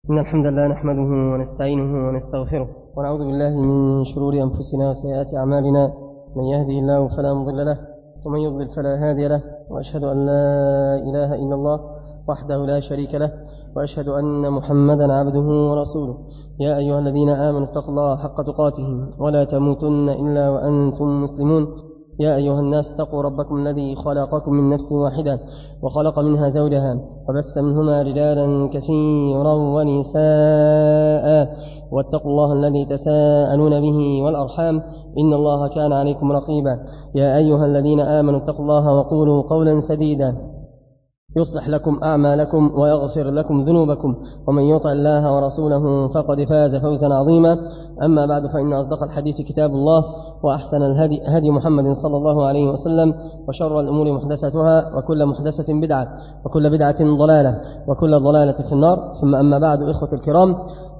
إن الحمد لله نحمده ونستعينه ونستغفره ونعوذ بالله من شرور أنفسنا وسيئات أعمالنا. من يهده الله فلا مضل له ومن يضلل فلا هادي له، وأشهد أن لا إله إلا الله وحده لا شريك له، وأشهد أن محمدا عبده ورسوله. يا أيها الذين آمنوا اتقوا الله حق تقاته ولا تموتن إلا وأنتم مسلمون. يا أيها الناس اتقوا ربكم الذي خلقكم من نفس واحدة وخلق منها زوجها وبث منهما رجالا كثيرا ونساء، واتقوا الله الذي تساءلون به والأرحام إن الله كان عليكم رقيبا. يا أيها الذين آمنوا اتقوا الله وقولوا قولا سديدا يصلح لكم أعمالكم ويغفر لكم ذنوبكم، ومن يطع الله ورسوله فقد فاز فوزا عظيما. أما بعد، فإن أصدق الحديث كتاب الله، وأحسن الهدي هدي محمد صلى الله عليه وسلم، وشر الأمور محدثتها، وكل محدثة بدعة، وكل بدعة ضلالة، وكل ضلالة في النار. ثم أما بعد، إخوة الكرام،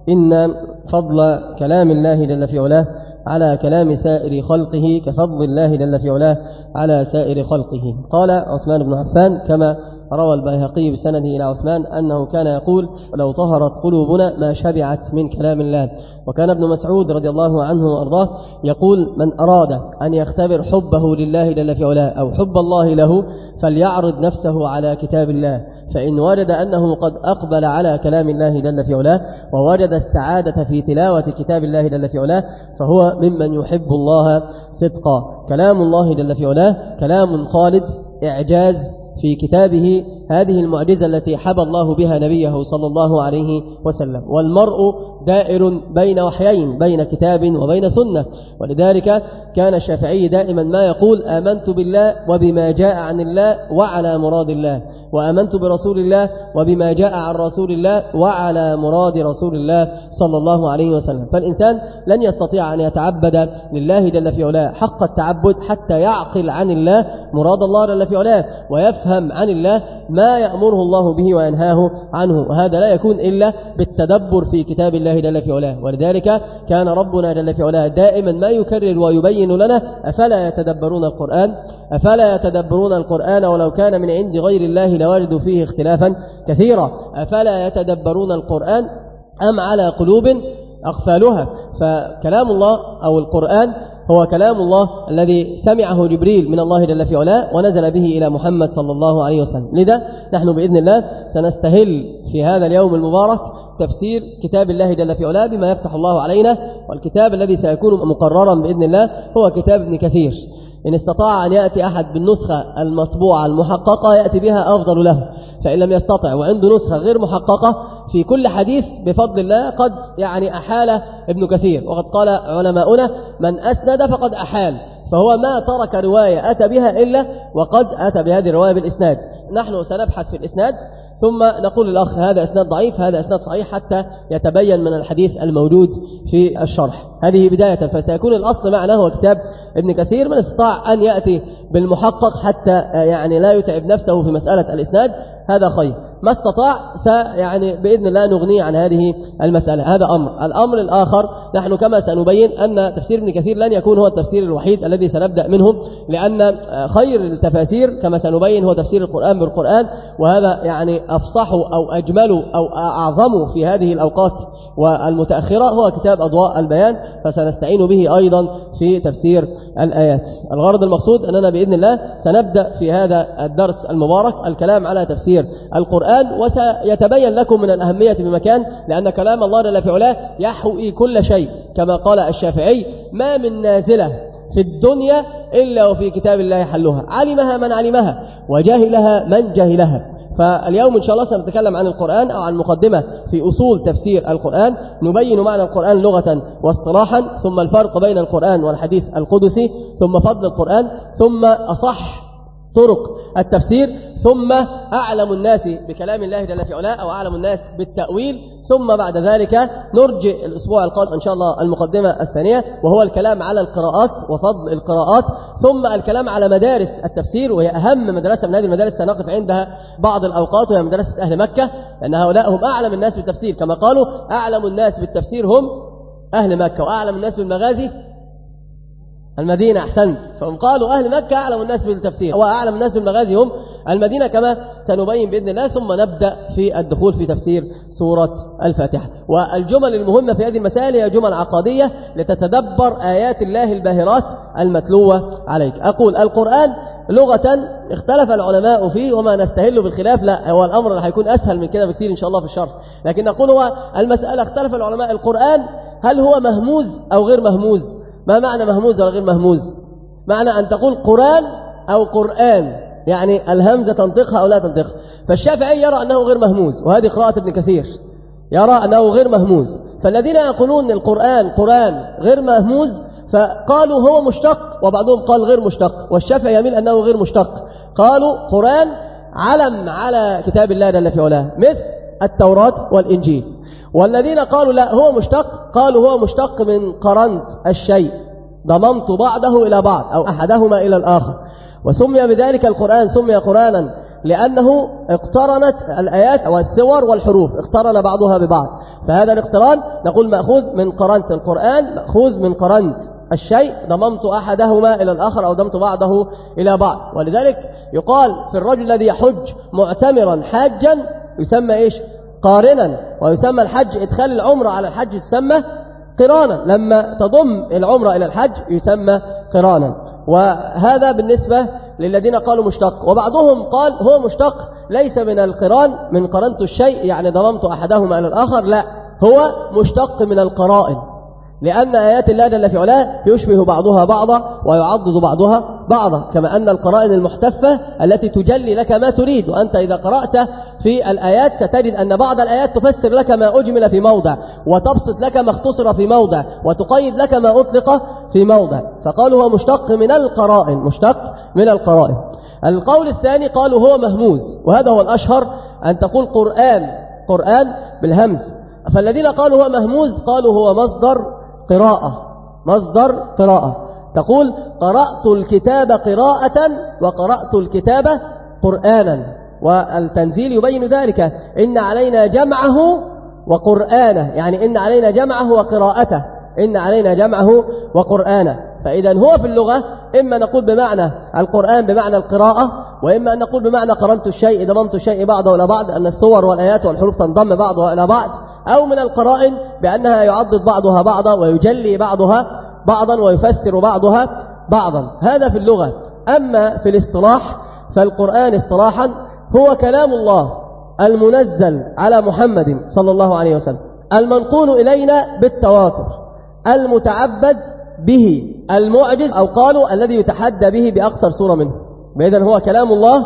إن فضل كلام الله جل في علاه على كلام سائر خلقه كفضل الله جل في علاه على سائر خلقه. قال عثمان بن عفان كما روى البيهقي بسنده إلى عثمان أنه كان يقول: لو طهرت قلوبنا ما شبعت من كلام الله. وكان ابن مسعود رضي الله عنه وأرضاه يقول: من أراد أن يختبر حبه لله جل في علاه أو حب الله له فليعرض نفسه على كتاب الله، فإن وجد أنه قد أقبل على كلام الله جل في علاه ووجد السعادة في تلاوة كتاب الله جل في علاه فهو ممن يحب الله صدقا. كلام الله جل في علاه كلام خالد، إعجاز في كتابه، هذه المعجزة التي حبى الله بها نبيه صلى الله عليه وسلم. والمرء دائر بين وحيين، بين كتاب وبين سنة. ولذلك كان الشافعي دائما ما يقول: آمنت بالله وبما جاء عن الله وعلى مراد الله، وآمنت برسول الله وبما جاء عن رسول الله وعلى مراد رسول الله صلى الله عليه وسلم. فالإنسان لن يستطيع أن يتعبد لله جل في علاه حق التعبد حتى يعقل عن الله مراد الله جل في علاه، ويفهم عن الله ما يأمره الله به وينهاه عنه، وهذا لا يكون إلا بالتدبر في كتاب الله جل في علاه. ولذلك كان ربنا جل في علاه دائما ما يكرر ويبين لنا: أفلا يتدبرون القرآن؟ أفلا يتدبرون القرآن ولو كان من عند غير الله لوجدوا فيه اختلافا كثيرا. أفلا يتدبرون القرآن أم على قلوب أقفالها؟ فكلام الله أو القرآن هو كلام الله الذي سمعه جبريل من الله جل في علاه ونزل به إلى محمد صلى الله عليه وسلم. لذا نحن بإذن الله سنستهل في هذا اليوم المبارك تفسير كتاب الله جل في علاه بما يفتح الله علينا. والكتاب الذي سيكون مقررا بإذن الله هو كتاب ابن كثير. إن استطاع أن يأتي أحد بالنسخة المطبوعة المحققة يأتي بها أفضل له، فإن لم يستطع وعنده نسخة غير محققة في كل حديث بفضل الله قد أحال ابن كثير. وقد قال علماؤنا: من أسند فقد أحال، فهو ما ترك رواية أتى بها إلا وقد أتى بهذه الرواية بالإسناد. نحن سنبحث في الإسناد ثم نقول للأخ: هذا إسناد ضعيف، هذا إسناد صحيح، حتى يتبين من الحديث الموجود في الشرح. هذه بداية. فسيكون الأصل معنا هو كتاب ابن كثير. من استطاع أن يأتي بالمحقق حتى لا يتعب نفسه في مسألة الإسناد هذا خير. ما استطاع بإذن الله نغني عن هذه المسألة. هذا أمر. الأمر الآخر، نحن كما سنبين أن تفسير ابن كثير لن يكون هو التفسير الوحيد الذي سنبدأ منه، لأن خير التفاسير كما سنبين هو تفسير القرآن بالقرآن، وهذا أفصح أو أجمل أو أعظم في هذه الأوقات والمتأخرة هو كتاب أضواء البيان، فسنستعين به أيضا في تفسير الآيات. الغرض المقصود أننا بإذن الله سنبدأ في هذا الدرس المبارك الكلام على تفسير القرآن، وسيتبين لكم من الأهمية بمكان، لأن كلام الله جل في علاه يحوي كل شيء. كما قال الشافعي: ما من نازلة في الدنيا إلا وفي كتاب الله حلها، علمها من علمها وجهلها من جهلها. فاليوم إن شاء الله سنتكلم عن القرآن أو عن مقدمة في أصول تفسير القرآن، نبين معنى القرآن لغة واصطلاحا، ثم الفرق بين القرآن والحديث القدسي، ثم فضل القرآن، ثم أصح طرق التفسير، ثم أعلم الناس بكلام الله جل في علاه أو أعلم الناس بالتأويل، ثم بعد ذلك نرجع الأسبوع القادم إن شاء الله المقدمة الثانية، وهو الكلام على القراءات وفضل القراءات، ثم الكلام على مدارس التفسير، وهي أهم مدرسة من هذه المدارس سنقف عندها بعض الأوقات، وهي مدرسة أهل مكة، لأن هؤلاء هم أعلم الناس بالتفسير. كما قالوا: أعلم الناس بالتفسير هم أهل مكة، وأعلم الناس بالمغازي المدينة. أحسنت. فهم قالوا: أهل مكة أعلم الناس بالتفسير، وأعلم الناس بالمغازي هم المدينة كما سنبين بإذن الله، ثم نبدأ في الدخول في تفسير سورة الفاتحة. والجمل المهمة في هذه المسائل هي جمل عقدية لتتدبر آيات الله الباهرات المتلوة عليك. أقول القرآن لغة اختلف العلماء فيه، وما نستهل بالخلاف، لا هو الأمر اللي هيكون أسهل من كده بكثير إن شاء الله في الشرح. لكن نقول هو المسألة اختلف العلماء، القرآن هل هو مهموز أو غير مهموز؟ ما معنى مهموز ولا غير مهموز؟ معنى أن تقول قرآن أو قرآن، يعني الهمزة تنطقها أو لا تنطقها. فالشافعي يرى أنه غير مهموز، وهذه قراءة ابن كثير، يرى أنه غير مهموز. فالذين يقولون القرآن قرآن غير مهموز فقالوا هو مشتق، وبعضهم قال غير مشتق، والشافعي يميل أنه غير مشتق. قالوا قرآن علم على كتاب الله جل في علاه مثل التوراة والإنجيل. والذين قالوا لا هو مشتق، قالوا هو مشتق من قرنت الشيء، ضممت بعضه إلى بعض أو أحدهما إلى الآخر. وسمي بذلك القرآن سمي قرآنا لأنه اقترنت الآيات والسور والحروف، اقترن بعضها ببعض. فهذا الاقتران نقول مأخوذ من قرنت القرآن، مأخوذ من قرنت الشيء، ضممت أحدهما إلى الآخر أو ضممت بعضه إلى بعض. ولذلك يقال في الرجل الذي يحج معتمرا حاجا يسمى إيش؟ قارنا. ويسمى الحج إدخال العمرة على الحج يسمى قرانا، لما تضم العمرة إلى الحج يسمى قرانا. وهذا بالنسبة للذين قالوا مشتق. وبعضهم قال هو مشتق ليس من القران، من قرنت الشيء يعني ضممت أحدهما إلى الآخر، لا هو مشتق من القرائن، لأن آيات الله جل في علاه يشبه بعضها بعضا ويعضد بعضها بعضا، كما أن القرائن المحتفة التي تجلي لك ما تريد. وأنت إذا قرأت في الآيات ستجد أن بعض الآيات تفسر لك ما أجمل في موضع، وتبسط لك ما اختصر في موضع، وتقيد لك ما أطلق في موضع. فقالوا هو مشتق من القرائن، مشتق من القرائن. القول الثاني قالوا هو مهموز، وهذا هو الأشهر، أن تقول قرآن قرآن بالهمز. فالذين قالوا هو مهموز قالوا هو مصدر قراءة، مصدر قراءة. تقول قرأت الكتاب قراءة وقرأت الكتاب قرآنا، والتنزيل يبين ذلك، إن علينا جمعه وقرآنه، يعني إن علينا جمعه وقراءته، إن علينا جمعه وقرآنه. فإذا هو في اللغة إما نقول بمعنى القرآن بمعنى القراءة، وإما أن نقول بمعنى قرنت الشيء ضممت الشيء بعضه إلى بعض، أن الصور والآيات والحروف تنضم بعضها إلى بعض، أو من القرائن بأنها يعضد بعضها بعضا ويجلي بعضها بعضا ويفسر بعضها بعضا. هذا في اللغة. أما في الاصطلاح فالقرآن اصطلاحا هو كلام الله المنزل على محمد صلى الله عليه وسلم، المنقول إلينا بالتواتر، المتعبد به، المعجز، أو قالوا الذي يتحدى به بأقصر سورة منه. بإذن هو كلام الله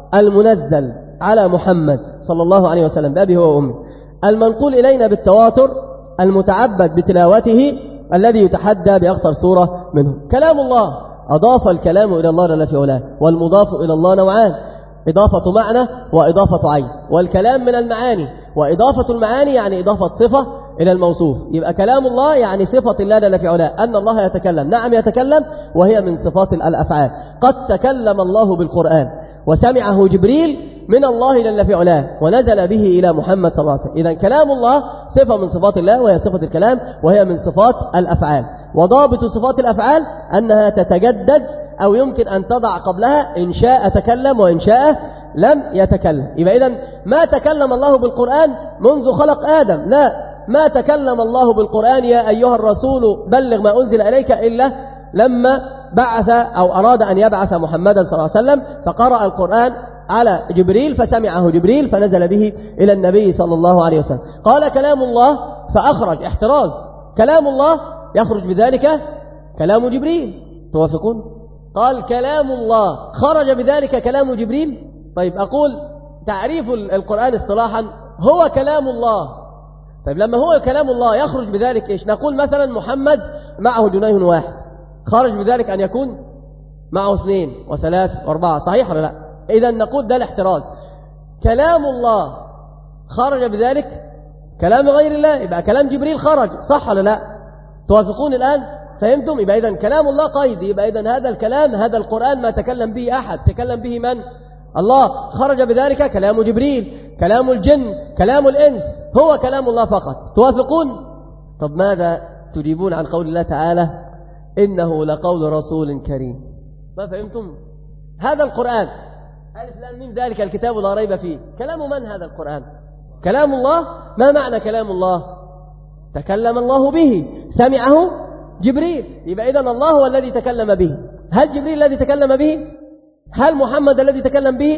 المنزل على محمد صلى الله عليه وسلم بأبي هو وأمي، المنقول إلينا بالتواتر، المتعبد بتلاوته، الذي يتحدى بأقصر سورة منه. كلام الله. أضاف الكلام إلى الله جل في علاه، والمضاف إلى الله نوعان، إضافة معنى وإضافة عين. والكلام من المعاني، وإضافة المعاني يعني إضافة صفة إلى الموصوف. يبقى كلام الله يعني صفة الله جل في علاه، أن الله يتكلم، نعم يتكلم، وهي من صفات الأفعال. قد تكلم الله بالقرآن وسمعه جبريل من الله جل في علاه ونزل به إلى محمد صلى الله عليه وسلم. إذن كلام الله صفة من صفات الله، وهي صفة الكلام، وهي من صفات الأفعال. وضابط صفات الأفعال أنها تتجدد، أو يمكن أن تضع قبلها إن شاء تكلم وإن شاء لم يتكلم. يبقى إذن ما تكلم الله بالقرآن منذ خلق آدم، لا، ما تكلم الله بالقرآن يا أيها الرسول بلغ ما أنزل إليك إلا لما بعث أو أراد أن يبعث محمدا صلى الله عليه وسلم، فقرأ القرآن على جبريل فسمعه جبريل فنزل به إلى النبي صلى الله عليه وسلم. قال كلام الله فأخرج احتراز، كلام الله يخرج بذلك كلام جبريل، توافقون؟ قال كلام الله خرج بذلك كلام جبريل. طيب أقول تعريف القرآن اصطلاحا هو كلام الله. طيب لما هو كلام الله يخرج بذلك إيش؟ نقول مثلا محمد معه جنيه واحد، خرج بذلك أن يكون معه 2 و3 و4، صحيح ولا لا؟ إذن نقول ده الاحتراز. كلام الله خرج بذلك كلام غير الله، يبقى كلام جبريل خرج، صح ولا لا؟ توافقون الآن؟ فهمتم؟ يبقى إذن كلام الله قيد، يبقى إذن هذا الكلام، هذا القرآن ما تكلم به أحد، تكلم به من؟ الله. خرج بذلك كلام جبريل، كلام الجن، كلام الإنس، هو كلام الله فقط. توافقون؟ طب ماذا تجيبون عن قول الله تعالى إنه لقول رسول كريم؟ ما فهمتم؟ هذا القرآن ألف لام ميم ذلك الكتاب لا ريب فيه، كلام من هذا القرآن؟ كلام الله. ما معنى كلام الله؟ تكلم الله به، سمعه جبريل، يبقى إذن الله هو الذي تكلم به. هل جبريل الذي تكلم به؟ هل محمد الذي تكلم به؟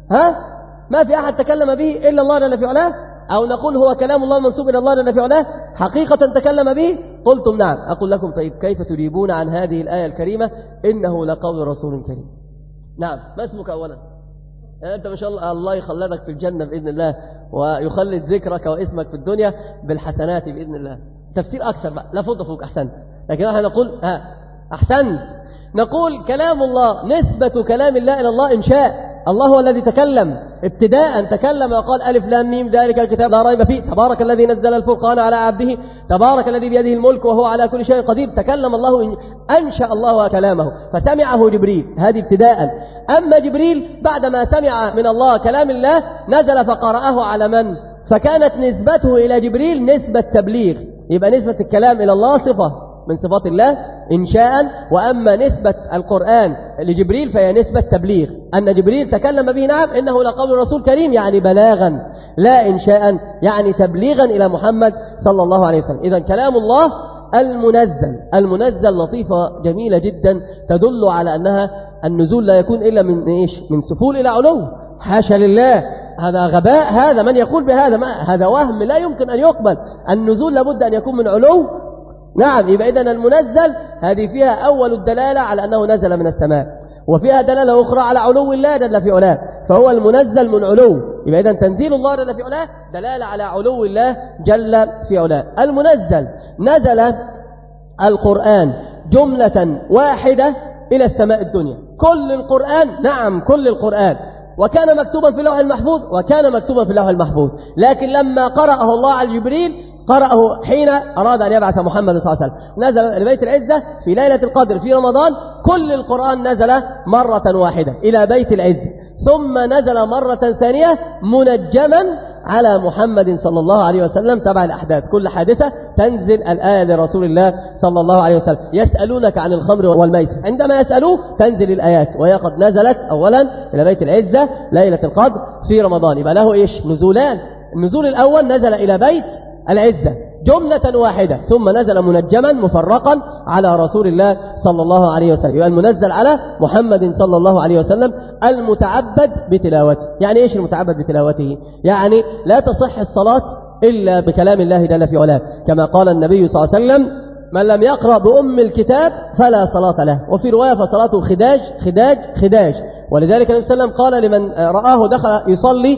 ما في أحد تكلم به إلا الله جل في علاه؟ أو نقول هو كلام الله منسوب إلى الله جل في علاه حقيقة تكلم به؟ قلتم نعم. أقول لكم طيب كيف تجيبون عن هذه الآية الكريمة إنه لقول رسول كريم؟ نعم. ما اسمك أولا؟ أنت ما شاء الله الله يخلدك في الجنة بإذن الله، ويخلد ذكرك واسمك في الدنيا بالحسنات بإذن الله. تفسير أكثر بقى، لا فض فوق، أحسنت. لكن احنا نقول أحسنت، نقول كلام الله نسبة كلام الله إلى الله إنشاء. الله هو الذي تكلم ابتداء، تكلم وقال ألف لام ميم ذلك الكتاب لا ريب فيه، تبارك الذي نزل الفرقان على عبده، تبارك الذي بيده الملك وهو على كل شيء قدير. تكلم الله، أنشأ الله كلامه فسمعه جبريل، هذه ابتداء. أما جبريل بعدما سمع من الله كلام الله نزل فقرأه على من؟ فكانت نسبته إلى جبريل نسبة تبليغ، يبقى نسبة الكلام إلى الله صفة من صفات الله إنشاء. وأما نسبة القرآن لجبريل فهي نسبة تبليغ، أن جبريل تكلم به نعم إنه لقول رسول كريم، يعني بلاغا لا إنشاء، يعني تبليغا إلى محمد صلى الله عليه وسلم. إذن كلام الله المنزل لطيفة جميلة جدا تدل على أنها النزول لا يكون إلا من إيش؟ من سفول إلى علو. حاشا لله، هذا غباء، هذا من يقول بهذا هذا وهم لا يمكن أن يقبل. النزول لابد أن يكون من علو. نعم. يبقى إذن المنزل هذه فيها أول الدلالة على أنه نزل من السماء، وفيها دلالة أخرى على علو الله جل في علاه، فهو المنزل من علو. يبقى إذن تنزيل الله جل في علاه دلالة على علو الله جل في علاه. المنزل نزل القرآن جملة واحدة إلى السماء الدنيا، كل القرآن، نعم كل القرآن، وكان مكتوبا في اللوح المحفوظ، لكن لما قرأه الله على جبريل قرأه حين أراد أن يبعث محمد صلى الله عليه وسلم، نزل لبيت العزة في ليلة القدر في رمضان، كل القرآن نزل مرة واحدة إلى بيت العزة، ثم نزل مرة ثانية منجما على محمد صلى الله عليه وسلم تبع الأحداث. كل حادثة تنزل الآية لرسول الله صلى الله عليه وسلم. يسألونك عن الخمر والميسر، عندما يسألوه تنزل الآيات، وهي قد نزلت أولا إلى بيت العزة ليلة القدر في رمضان. يبقى له إيش؟ نزولان. النزول الأول نزل إلى بيت العزة جملة واحدة، ثم نزل منجما مفرقا على رسول الله صلى الله عليه وسلم. يبقى المنزل على محمد صلى الله عليه وسلم المتعبد بتلاوته. يعني إيش المتعبد بتلاوته؟ يعني لا تصح الصلاة إلا بكلام الله جل في علاه، كما قال النبي صلى الله عليه وسلم من لم يقرأ بأم الكتاب فلا صلاة له، وفي رواية فصلاته خداج خداج خداج. ولذلك النبي صلى الله عليه وسلم قال لمن رآه دخل يصلي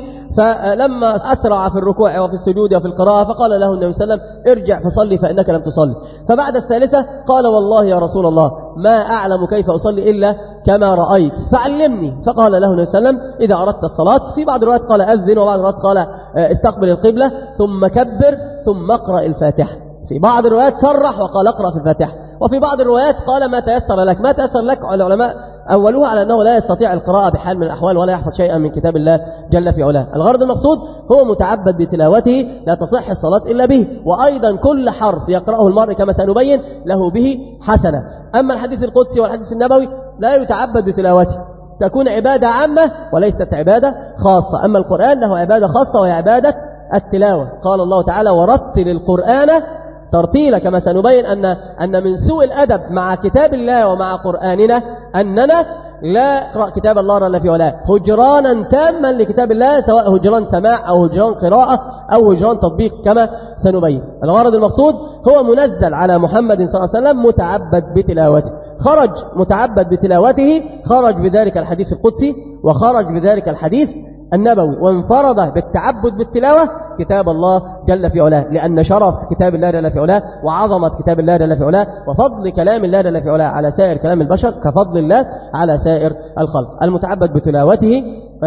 فلما أسرع في الركوع وفي السجود وفي القراءة فقال له النبي صلى الله عليه وسلم ارجع فصلي فإنك لم تصلي. فبعد الثالثة قال والله يا رسول الله ما أعلم كيف أصلي إلا كما رأيت فعلمني. فقال له النبي صلى الله عليه وسلم إذا أردت الصلاة، في بعض الروايات قال أذن، وبعض الروايات قال استقبل القبلة ثم كبر ثم اقرأ الفاتحة. في بعض الروايات صرح وقال اقرأ في الفاتحة، وفي بعض الروايات قال ما تيسر لك. ما تيسر لك العلماء أولوها على أنه لا يستطيع القراءة بحال من الأحوال ولا يحفظ شيئا من كتاب الله جل في علاه. الغرض المقصود هو متعبد بتلاوته لا تصح الصلاة إلا به، وأيضا كل حرف يقرأه المرء كما سنبين له به حسنة. أما الحديث القدسي والحديث النبوي لا يتعبد بتلاوته، تكون عبادة عامة وليست عبادة خاصة. أما القرآن له عبادة خاصة وهي عبادة التلاوة. قال الله تعالى ورتل القرآن ترتيلا، كما سنبين أن من سوء الأدب مع كتاب الله ومع قرآننا أننا لا نقرأ كتاب الله جل في علاه هجرانا تاما لكتاب الله، سواء هجران سماع أو هجران قراءة أو هجران تطبيق كما سنبين. الغرض المقصود هو منزل على محمد صلى الله عليه وسلم متعبد بتلاوته. خرج متعبد بتلاوته، خرج بذلك الحديث القدسي وخرج بذلك الحديث النبوي، وانفرد بالتعبد بالتلاوة كتاب الله جل في علاه، لأن شرف كتاب الله جل في علاه وعظمة كتاب الله جل في علاه وفضل كلام الله جل في علاه على سائر كلام البشر كفضل الله على سائر الخلق. المتعبد بتلاوته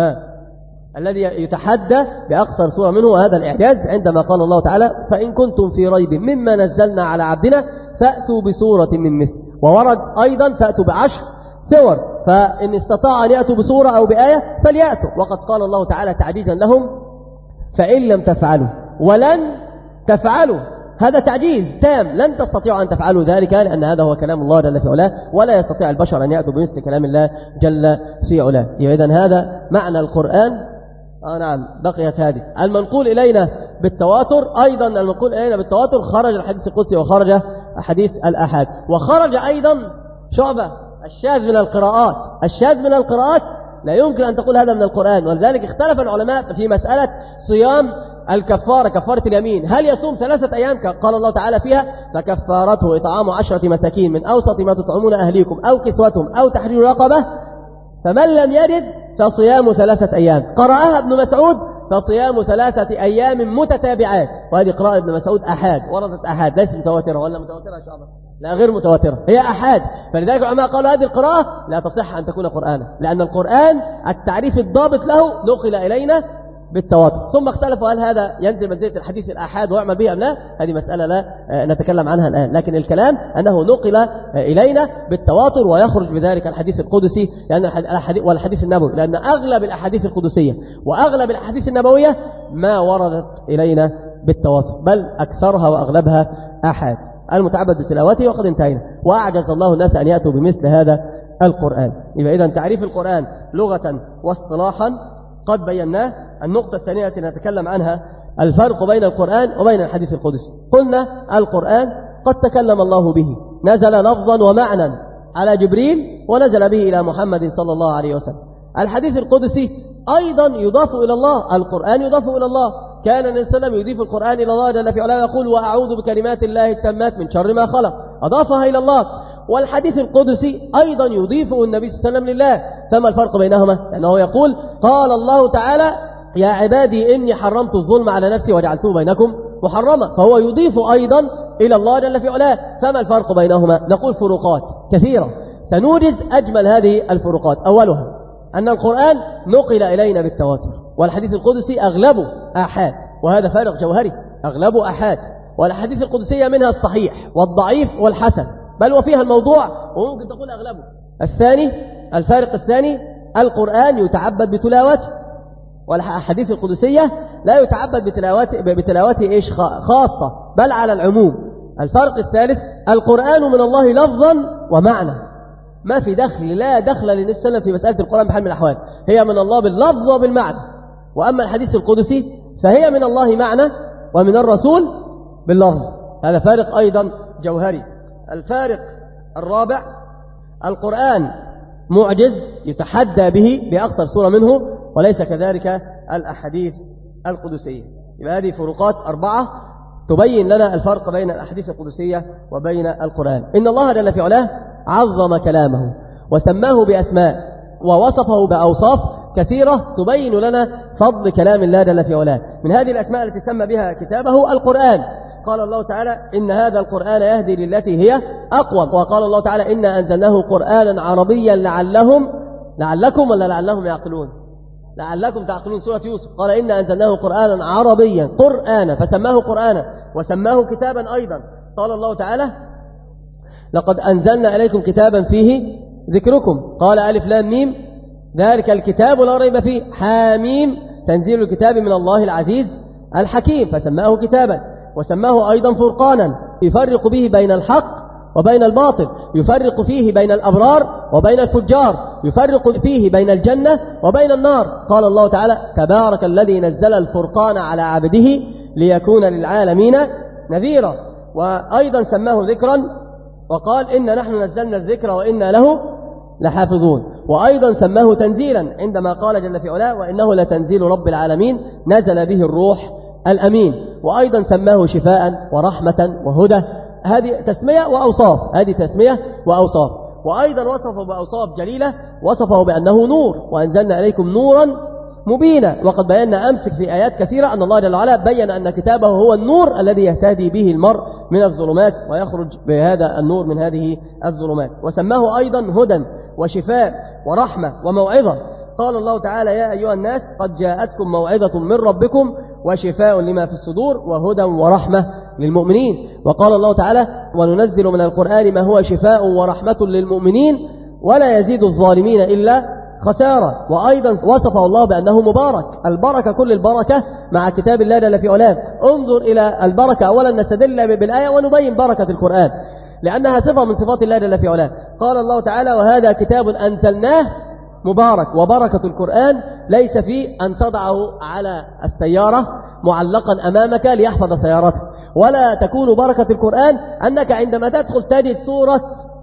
الذي يتحدى بأقصر صورة منه، وهذا الإعجاز عندما قال الله تعالى فإن كنتم في ريب مما نزلنا على عبدنا فأتوا بسورة من مثل، وورد أيضا فأتوا بعشر سور، فإن استطاع أن يأتوا بسورة أو بآية فليأتوا. وقد قال الله تعالى تعجيزا لهم فإن لم تفعلوا ولن تفعلوا هذا تعجيز تام، لن تستطيعوا أن تفعلوا ذلك، لأن هذا هو كلام الله جل في علاه، ولا يستطيع البشر أن يأتوا بمثل كلام الله جل في علاه. إذن هذا معنى القرآن. نعم، بقيت هذه المنقول إلينا بالتواتر. أيضا المنقول إلينا بالتواتر خرج الحديث القدسي وخرج حديث الآحاد، وخرج أيضا شعبة الشاذ من القراءات. الشاذ من القراءات لا يمكن أن تقول هذا من القرآن، ولذلك اختلف العلماء في مسألة صيام الكفارة، كفارة اليمين، هل يصوم 3 أيام قال الله تعالى فيها فكفارته إطعام 10 مساكين من أوسط ما تطعمون أهليكم أو كسوتهم أو تحرير رقبة، فمن لم يجد فصيام 3 أيام. قرأها ابن مسعود فصيام 3 أيام متتابعات، وهذه قراءة ابن مسعود أحاد، وردت أحاد ليس متواترة. ولا متواترة إن شاء الله؟ لا، غير متواترة، هي أحاد. فلذلك العلماء قالوا هذه القراءة لا تصح أن تكون قرآنا، لأن القرآن التعريف الضابط له نقل إلينا بالتواتر. ثم اختلفوا هل هذا ينزل منزلة الحديث الآحاد ويعمل به أم لا، هذه مسألة لا نتكلم عنها الآن، لكن الكلام أنه نقل إلينا بالتواتر، ويخرج بذلك الحديث القدسي والحديث النبوي، لأن أغلب الأحاديث القدسية وأغلب الأحاديث النبوية ما وردت إلينا بالتواتر، بل أكثرها وأغلبها آحاد المتعبد بتلاوته، وقد انتهينا. وأعجز الله الناس أن يأتوا بمثل هذا القرآن. إذن تعريف القرآن لغة واصطلاحا قد بيناه. النقطة الثانية التي نتكلم عنها الفرق بين القرآن وبين الحديث القدسي. قلنا القرآن قد تكلم الله به، نزل لفظا ومعنى على جبريل ونزل به إلى محمد صلى الله عليه وسلم. الحديث القدسي أيضا يضاف إلى الله، القرآن يضاف إلى الله، كان النبي صلى الله عليه وسلم يضيف القرآن إلى الله جل في علاه ويقول وأعوذ بكلمات الله التامات من شر ما خلق، أضافها إلى الله. والحديث القدسي أيضا يضيفه النبي صلى الله عليه وسلم لله. فما الفرق بينهما؟ لأنه يقول قال الله تعالى يا عبادي إني حرمت الظلم على نفسي وجعلته بينكم محرما، فهو يضيف أيضا إلى الله جل في علاه. فما الفرق بينهما؟ نقول فروقات كثيرة، سنوجز أجمل هذه الفروقات. أولها أن القرآن نقل إلينا بالتواتر، والحديث القدسي أغلبه آحاد، وهذا فارق جوهري، أغلبه آحاد. والحديث القدسية منها الصحيح والضعيف والحسن، بل وفيها الموضوع، وممكن تقول أغلبه. الفارق الثاني القرآن يتعبد بتلاوته، والحديث القدسية لا يتعبد بتلاوته خاصة، بل على العموم. الفرق الثالث القرآن من الله لفظا ومعنى، ما في دخل، لا دخل للنبي صلى الله عليه وسلم في مسألة القرآن بحال من الأحوال، هي من الله باللفظ وبالمعنى. وأما الحديث القدسي فهي من الله معنى ومن الرسول باللفظ. هذا فارق أيضا جوهري. الفارق الرابع القرآن معجز يتحدى به بأقصر سورة منه، وليس كذلك الأحاديث القدسية. يبقى هذه فروقات 4 تبين لنا الفرق بين الأحاديث القدسية وبين القرآن. إن الله جل في علاه عظم كلامه وسماه بأسماء ووصفه بأوصاف كثيرة تبين لنا فضل كلام الله جل في علاه. من هذه الأسماء التي سمى بها كتابه القرآن، قال الله تعالى إن هذا القرآن يهدي للتي هي أقوم. وقال الله تعالى إنا أنزلناه قرآنا عربيا لعلكم ولا لعلهم يعقلون، لعلكم تعقلون، سورة يوسف. قال إنا أنزلناه قرآنا عربيا، قرآنا، فسماه قرآنا وسماه كتابا أيضا. قال الله تعالى لقد أنزلنا إليكم كتابا فيه ذكركم. قال ألف لام ميم ذلك الكتاب لا ريب فيه، حاميم تنزيل الكتاب من الله العزيز الحكيم، فسماه كتابا. وسماه أيضا فرقانا يفرق به بين الحق وبين الباطل، يفرق فيه بين الأبرار وبين الفجار، يفرق فيه بين الجنة وبين النار. قال الله تعالى تبارك الذي نزل الفرقان على عبده ليكون للعالمين نذيرا. وأيضا سماه ذكرا وقال إن نحن نزلنا الذكر وإنا له لحافظون. وأيضا سماه تنزيلا عندما قال جل في علاه وإنه لتنزيل رب العالمين نزل به الروح الأمين. وأيضا سماه شفاء ورحمة وهدى. هذه تسمية وأوصاف. وأيضا وصفه بأوصاف جليلة، وصفه بأنه نور، وأنزلنا إليكم نورا مبينا. وقد بينا أمسك في آيات كثيرة أن الله جل وعلا بيّن أن كتابه هو النور الذي يهتدي به المرء من الظلمات ويخرج بهذا النور من هذه الظلمات. وسماه أيضا هدى وشفاء ورحمة وموعظة. قال الله تعالى يا أيها الناس قد جاءتكم موعظة من ربكم وشفاء لما في الصدور وهدى ورحمة للمؤمنين. وقال الله تعالى وننزل من القرآن ما هو شفاء ورحمة للمؤمنين ولا يزيد الظالمين إلا خسارة. وأيضا وصفه الله بأنه مبارك، البركة كل البركة مع كتاب الله جل في علاه. انظر إلى البركة، أولا نستدل بالآية ونبين بركة القرآن لأنها صفة من صفات الله جل في علاه. قال الله تعالى: وهذا كتاب أنزلناه مبارك. وبركة القرآن ليس في أن تضعه على السيارة معلقا أمامك ليحفظ سيارته، ولا تكون بركة القرآن أنك عندما تدخل تجد سورة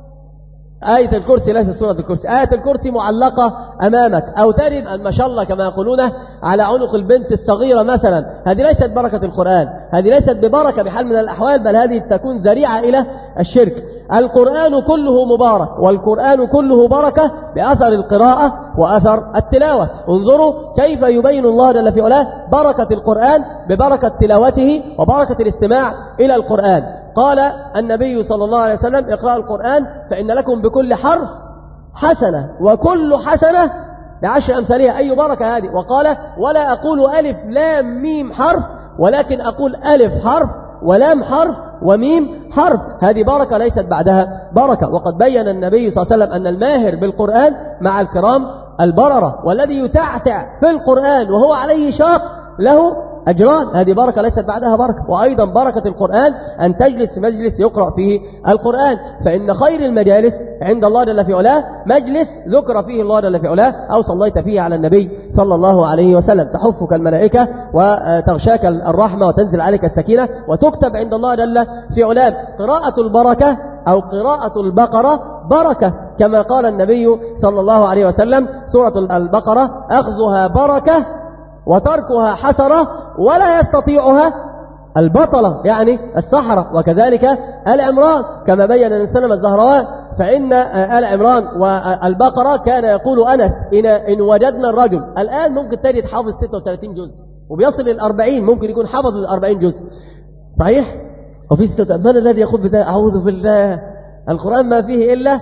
آية الكرسي، ليس سورة الكرسي، آية الكرسي معلقة أمامك، أو تجد المشلة كما يقولون على عنق البنت الصغيرة مثلا. هذه ليست بركة القرآن، هذه ليست ببركة بحال من الأحوال، بل هذه تكون ذريعة إلى الشرك. القرآن كله مبارك، والقرآن كله بركة بأثر القراءة وأثر التلاوة. انظروا كيف يبين الله جل في علاه بركة القرآن ببركة تلاوته وبركة الاستماع إلى القرآن. قال النبي صلى الله عليه وسلم: اقرأوا القرآن فإن لكم بكل حرف حسنة، وكل حسنة ب10 أمثالها. أي بركة هذه! وقال: ولا أقول ألف لام ميم حرف، ولكن أقول ألف حرف ولام حرف وميم حرف. هذه بركة ليست بعدها بركة. وقد بين النبي صلى الله عليه وسلم أن الماهر بالقرآن مع الكرام البررة، والذي يتعتع في القرآن وهو عليه شاق له أجران. هذه بركة ليست بعدها بركة. وأيضا بركة القرآن أن تجلس مجلس يقرأ فيه القرآن، فإن خير المجالس عند الله جل في علاه مجلس ذكر فيه الله جل في علاه أو صليت فيه على النبي صلى الله عليه وسلم، تحفك الملائكة وتغشاك الرحمة وتنزل عليك السكينة وتكتب عند الله جل في علاه. قراءة البركة أو قراءة البقرة بركة، كما قال النبي صلى الله عليه وسلم: سورة البقرة أخذها بركة وتركها حسرة ولا يستطيعها البطلة، يعني السحرة. وكذلك آل عمران كما بين النبي صلى الله عليه وسلم الزهروان، فإن آل عمران والبقرة كان يقول أنس: إن وجدنا الرجل الآن ممكن تجد حافظ 36 جزء وبيصل لل40، ممكن يكون حفظ ال40 جزء صحيح، وفي 36. من الذي يقول بذلك؟ أعوذ بالله، القرآن ما فيه إلا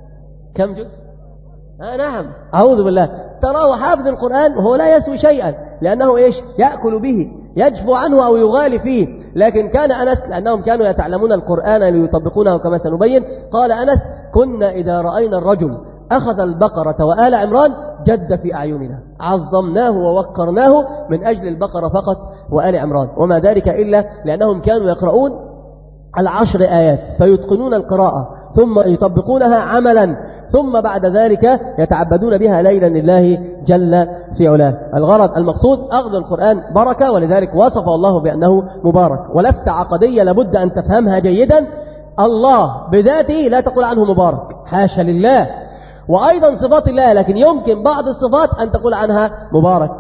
كم جزء؟ نعم، أعوذ بالله. تراه حافظ القرآن وهو لا يسوي شيئا، لأنه إيش؟ يأكل به، يجفو عنه أو يغالي فيه. لكن كان أنس، لأنهم كانوا يتعلمون القرآن ليطبقونه كما سنبين، قال أنس: كنا إذا رأينا الرجل أخذ البقرة وآل عمران جد في أعيننا، عظمناه ووقرناه من أجل البقرة فقط وآل عمران، وما ذلك إلا لأنهم كانوا يقرؤون 10 آيات فيتقنون القراءة ثم يطبقونها عملا، ثم بعد ذلك يتعبدون بها ليلا لله جل في علاه. الغرض المقصود أخذ القرآن بركة، ولذلك وصف الله بأنه مبارك. ولفتة عقدية لابد أن تفهمها جيدا: الله بذاته لا تقول عنه مبارك، حاشا لله. وأيضا صفات الله، لكن يمكن بعض الصفات أن تقول عنها مبارك،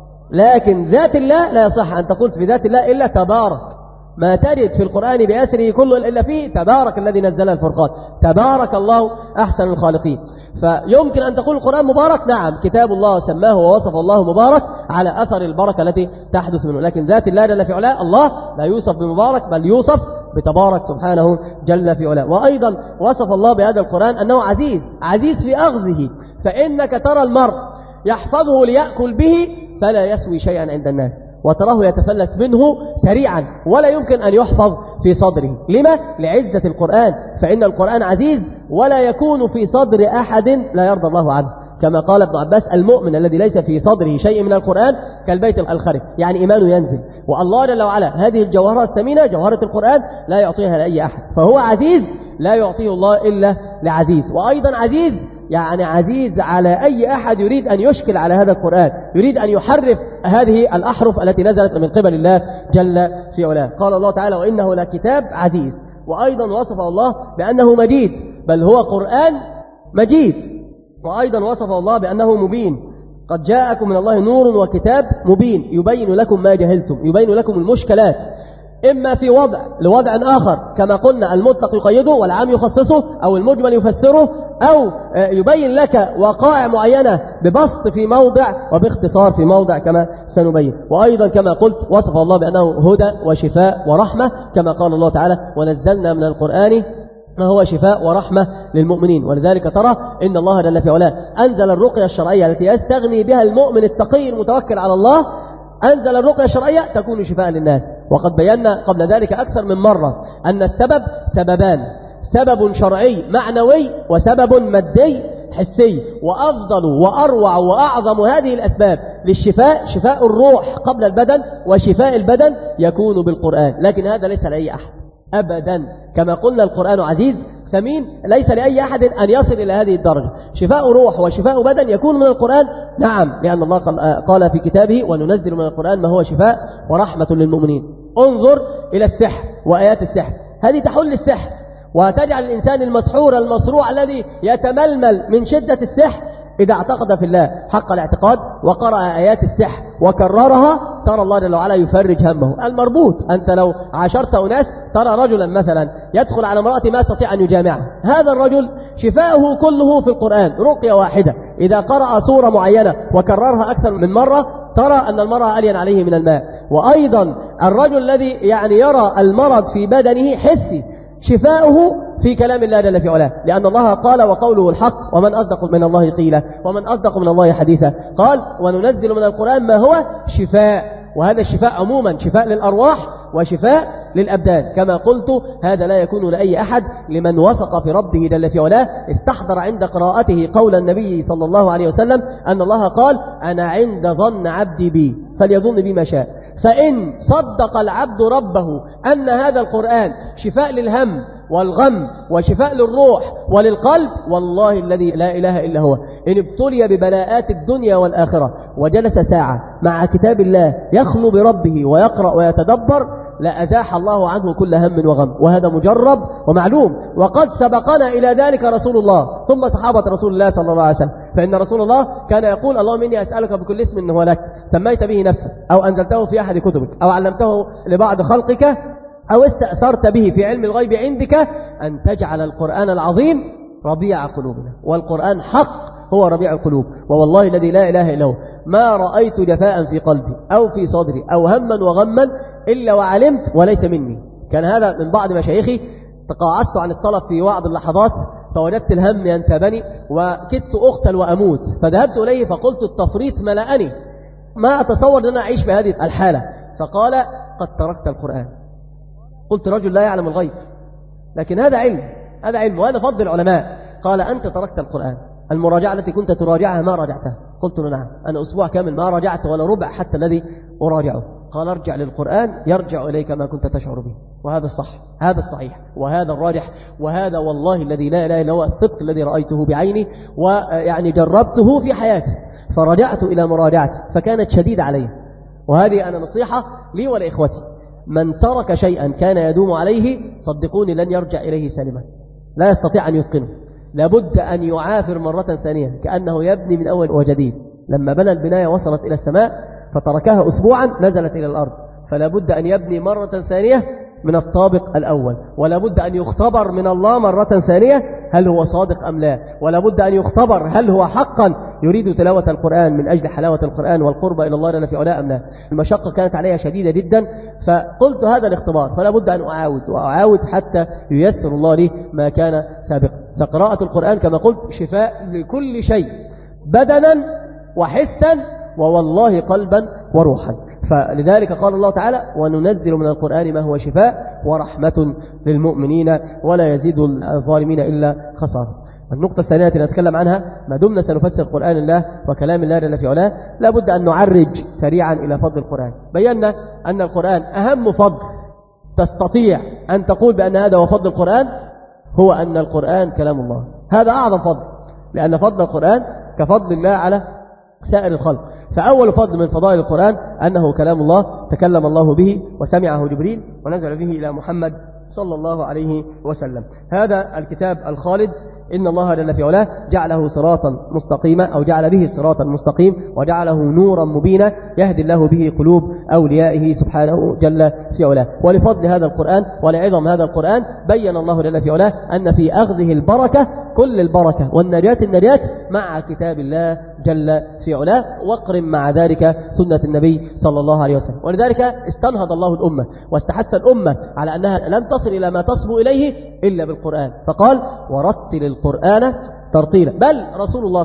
لكن ذات الله لا يصح أن تقول في ذات الله إلا تبارك. ما تجد في القرآن بأسره كله إلا فيه تبارك الذي نزل الفرقان، تبارك الله أحسن الخالقين. فيمكن أن تقول القرآن مبارك، نعم، كتاب الله سماه ووصف الله مبارك على أثر البركة التي تحدث منه، لكن ذات الله جل في علاه الله لا يوصف بمبارك بل يوصف بتبارك سبحانه جل في علاه. وأيضا وصف الله بهذا القرآن أنه عزيز، عزيز في أخذه، فإنك ترى المرء يحفظه ليأكل به فلا يسوي شيئا عند الناس، وتراه يتفلت منه سريعا ولا يمكن أن يحفظ في صدره. لما؟ لعزة القرآن، فإن القرآن عزيز ولا يكون في صدر أحد لا يرضى الله عنه، كما قال ابن عباس: المؤمن الذي ليس في صدره شيء من القرآن كالبيت الخرب، يعني إيمانه ينزل. والله جل وعلا هذه الجوهرة الثمينة جوهرة القرآن لا يعطيها لأي أحد، فهو عزيز لا يعطيه الله إلا لعزيز. وأيضا عزيز يعني عزيز على أي أحد يريد أن يشكل على هذا القرآن، يريد أن يحرف هذه الأحرف التي نزلت من قبل الله جل في علاه. قال الله تعالى: وإنه لكتاب عزيز. وأيضا وصفه الله بأنه مجيد، بل هو قرآن مجيد. وأيضا وصفه الله بأنه مبين: قد جاءكم من الله نور وكتاب مبين يبين لكم ما جهلتم، يبين لكم المشكلات، إما في وضع لوضع آخر، كما قلنا المطلق يقيده والعام يخصصه، أو المجمل يفسره، أو يبين لك وقائع معينة ببسط في موضع وباختصار في موضع كما سنبين. وأيضا كما قلت وصف الله بأنه هدى وشفاء ورحمة، كما قال الله تعالى: ونزلنا من القرآن ما هو شفاء ورحمة للمؤمنين. ولذلك ترى إن الله جل في علاه أنزل الرقية الشرعية التي يستغني بها المؤمن التقي المتوكل على الله، أنزل الرقية الشرعية تكون شفاء للناس. وقد بينا قبل ذلك أكثر من مرة أن السبب سببان: سبب شرعي معنوي وسبب مادي حسي، وأفضل وأروع وأعظم هذه الأسباب للشفاء شفاء الروح قبل البدن، وشفاء البدن يكون بالقرآن. لكن هذا ليس لأي أحد أبدا، كما قلنا القرآن عزيز ثمين، ليس لأي أحد أن يصل إلى هذه الدرجة. شفاء روح وشفاء بدن يكون من القرآن، نعم، لأن الله قال في كتابه وننزل من القرآن ما هو شفاء ورحمة للمؤمنين. انظر إلى السحر وآيات السحر، هذه تحل السحر وتجعل الإنسان المسحور المصروع الذي يتململ من شدة السحر إذا اعتقد في الله حق الاعتقاد وقرأ آيات السحر وكررها، ترى الله جل وعلا يفرج همه المربوط. أنت لو عاشرت أناس ترى رجلا مثلا يدخل على امرأة ما يستطيع أن يجامعها، هذا الرجل شفاؤه كله في القرآن، رقية واحدة إذا قرأ سورة معينة وكررها أكثر من مرة ترى أن المرأة ألين عليه من الماء. وأيضا الرجل الذي يرى المرض في بدنه حسي، شفاؤه في كلام الله جل في علاه، لأن الله قال وقوله الحق ومن أصدق من الله قيلا ومن أصدق من الله حديثا. قال وننزل من القرآن ما هو شفاء، وهذا الشفاء عموما شفاء للأرواح وشفاء للأبدان. كما قلت هذا لا يكون لأي أحد، لمن وثق في ربه جل في علاه استحضر عند قراءته قول النبي صلى الله عليه وسلم أن الله قال أنا عند ظن عبدي بي فليظن بي ما شاء. فإن صدق العبد ربه أن هذا القرآن شفاء للهم والغم وشفاء للروح وللقلب، والله الذي لا إله إلا هو إن ابتلي ببلاءات الدنيا والآخرة وجلس ساعة مع كتاب الله يخلو بربه ويقرأ ويتدبر لأزاح الله عنه كل هم وغم، وهذا مجرب ومعلوم. وقد سبقنا إلى ذلك رسول الله ثم صحابة رسول الله صلى الله عليه وسلم، فإن رسول الله كان يقول اللهم إني أسألك بكل اسم هو لك سميت به نفسك أو أنزلته في أحد كتبك أو علمته لبعض خلقك أو استأثرت به في علم الغيب عندك أن تجعل القرآن العظيم ربيع قلوبنا. والقرآن حق هو ربيع القلوب، ووالله الذي لا إله إلا هو ما رأيت جفاء في قلبي أو في صدري أو هما وغما إلا وعلمت وليس مني. كان هذا من بعض مشايخي، تقاعست عن الطلب في بعض اللحظات فوجدت الهم ينتابني وكدت أقتل وأموت، فذهبت إليه فقلت التفريط ملأني، ما أتصور أن أنا أعيش بهذه الحالة. فقال قد تركت القرآن. قلت رجل لا يعلم الغيب، لكن هذا علم، هذا علم وهذا فضل العلماء. قال أنت تركت القرآن، المراجعة التي كنت تراجعها ما راجعتها. قلت له نعم، أنا أسبوع كامل ما راجعت ولا ربع حتى الذي أراجعه. قال ارجع للقرآن يرجع إليك ما كنت تشعر به، وهذا الصح، هذا الصحيح وهذا الراجح، وهذا والله الذي لا إله إلا هو الصدق الذي رأيته بعيني ويعني جربته في حياتي. فرجعت إلى مراجعته فكانت شديدة علي، وهذه أنا نصيحة لي ولإخوتي، من ترك شيئا كان يدوم عليه صدقوني لن يرجع إليه سالما، لا يستطيع أن يتقنه، لابد أن يعافر مرة ثانية كأنه يبني من أول وجديد. لما بنى البناية وصلت إلى السماء فتركها أسبوعا نزلت إلى الأرض، فلا بد أن يبني مرة ثانية من الطابق الأول، ولا بد أن يختبر من الله مرة ثانية هل هو صادق أم لا، ولا بد أن يختبر هل هو حقا يريد تلاوة القرآن من أجل حلاوة القرآن والقرب إلى الله جل في علاه أم لا. المشقة كانت عليها شديدة جدا، فقلت هذا الاختبار فلا بد أن أعاود حتى ييسر الله لي ما كان سابقا. فقراءة القرآن كما قلت شفاء لكل شيء، بدنا وحسا ووالله قلبا وروحا. فلذلك قال الله تعالى وننزل من القرآن ما هو شفاء ورحمة للمؤمنين ولا يزيد الظالمين إلا خسارة. النقطة الثانية التي نتكلم عنها، ما دمنا سنفسر قرآن الله وكلام الله جل في علاه لابد أن نعرج سريعا إلى فضل القرآن. بينا أن القرآن أهم فضل تستطيع أن تقول بأن هذا هو فضل القرآن، هو أن القرآن كلام الله. هذا أعظم فضل، لأن فضل القرآن كفضل الله على سائر الخلق. فأول فضل من فضائل القرآن أنه كلام الله، تكلم الله به وسمعه جبريل ونزل به إلى محمد صلى الله عليه وسلم. هذا الكتاب الخالد إن الله جل في علاه جعله صراطا مستقيما، أو جعل به صراطا مستقيم وجعله نورا مبينا يهدي الله به قلوب أوليائه سبحانه جل في علاه. ولفضل هذا القرآن ولعظم هذا القرآن بين الله جل في علاه أن في أخذه البركة، كل البركة والنجاة النجاة مع كتاب الله جل في علاه، واقرن مع ذلك سنة النبي صلى الله عليه وسلم. ولذلك استنهض الله الأمة واستحث الأمة على أنها لن تصل إلى ما تصبو إليه إلا بالقرآن، فقال ورتل القرآن ترتيلا. بل رسول الله صلى الله عليه وسلم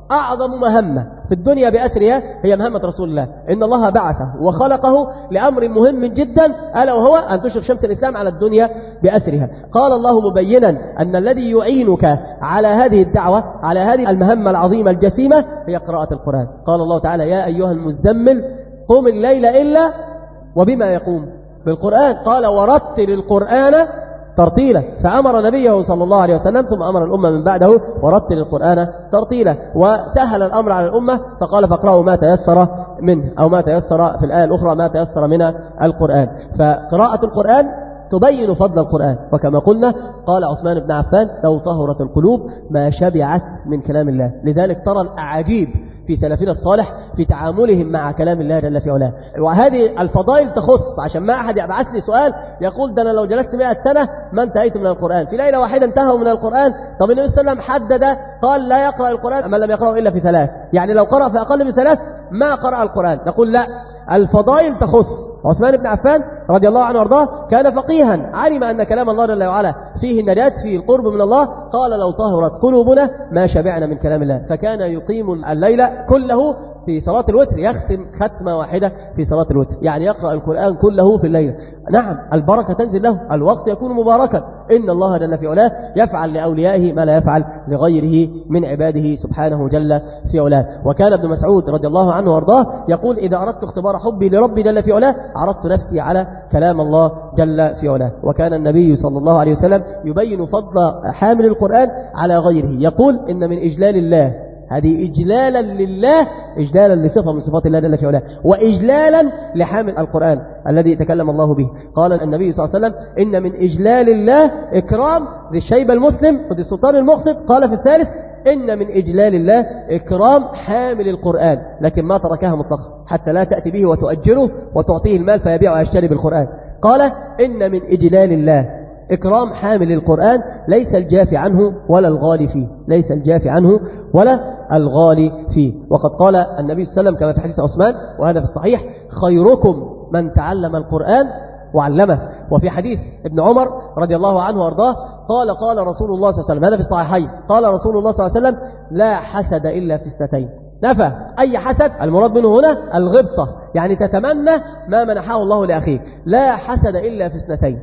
أعظم مهمة في الدنيا بأسرها هي مهمة رسول الله. إن الله بعثه وخلقه لأمر مهم جدا، ألا وهو أن تشرق شمس الإسلام على الدنيا بأسرها. قال الله مبينا أن الذي يعينك على هذه الدعوة، على هذه المهمة العظيمة الجسيمة، هي قراءة القرآن. قال الله تعالى: يا أيها المزمل قم الليل إلا وبما يقوم بالقرآن. قال: ورتل القرآن ترتيلا. فأمر نبيه صلى الله عليه وسلم ثم أمر الأمة من بعده: ورتل القرآن ترتيلا. وسهل الأمر على الأمة فقال: فاقرأوا ما تيسر منه، أو ما تيسر في الآية الأخرى ما تيسر من القرآن. فقراءة القرآن تبين فضل القرآن. وكما قلنا قال عثمان بن عفان: لو طهرت القلوب ما شبعت من كلام الله. لذلك ترى الأعاجيب في سلفنا الصالح في تعاملهم مع كلام الله جل في علاه. وهذه الفضائل تخص، عشان ما أحد يبعث لي سؤال يقول: ده أنا لو جلست 100 سنة ما انتهيت من القرآن، في ليلة واحدة انتهوا من القرآن. طب النبي صلى الله عليه وسلم حدد قال: لا يقرأ القرآن من لم يقرأه إلا في 3، يعني لو قرأ في أقل من 3 ما قرأ القرآن. نقول لا، الفضائل تخص. عثمان بن عفان رضي الله عنه وارضاه كان فقيها، علم أن كلام الله جل وعلا فيه النجاة، فيه القرب من الله. قال: لو طهرت قلوبنا ما شبعنا من كلام الله. فكان يقيم الليل كله في صلاة الوتر، يختم ختمة واحدة في صلاة الوتر، يعني يقرأ القرآن كله في الليل. نعم، البركة تنزل له، الوقت يكون مباركا. إن الله جل في علاه يفعل لأوليائه ما لا يفعل لغيره من عباده سبحانه جل في علاه. وكان ابن مسعود رضي الله عنه وارضاه يقول: إذا أردت اختبار حبي لربي جل في علاه عرضت نفسي على كلام الله جل في علاه. وكان النبي صلى الله عليه وسلم يبين فضل حامل القرآن على غيره، يقول: إن من إجلال الله، هذه إجلالا لله، إجلالا لصفة من صفات الله جل في علاه، وإجلالا لحامل القرآن الذي تكلم الله به. قال النبي صلى الله عليه وسلم: إن من إجلال الله إكرام ذي الشيبة المسلم وذي السلطان المقسط. قال في الثالث: إن من إجلال الله إكرام حامل القرآن، لكن ما تركها مطلقا حتى لا تأتي به وتؤجره وتعطيه المال فيبيع ويشتري بالقرآن. قال: إن من إجلال الله إكرام حامل القرآن، ليس الجافي عنه ولا الغالي فيه، ليس الجافي عنه ولا الغالي فيه. وقد قال النبي صلى الله عليه وسلم كما في حديث عثمان وهذا في الصحيح: خيركم من تعلم القرآن وعلمه. وفي حديث ابن عمر رضي الله عنه وارضاه قال رسول الله صلى الله عليه وسلم، هذا في الصحيحين، قال رسول الله صلى الله عليه وسلم: لا حسد إلا في 2. نفى أي حسد، المراد منه هنا الغبطة، يعني تتمنى ما منحه الله لأخيك. لا حسد إلا في 2: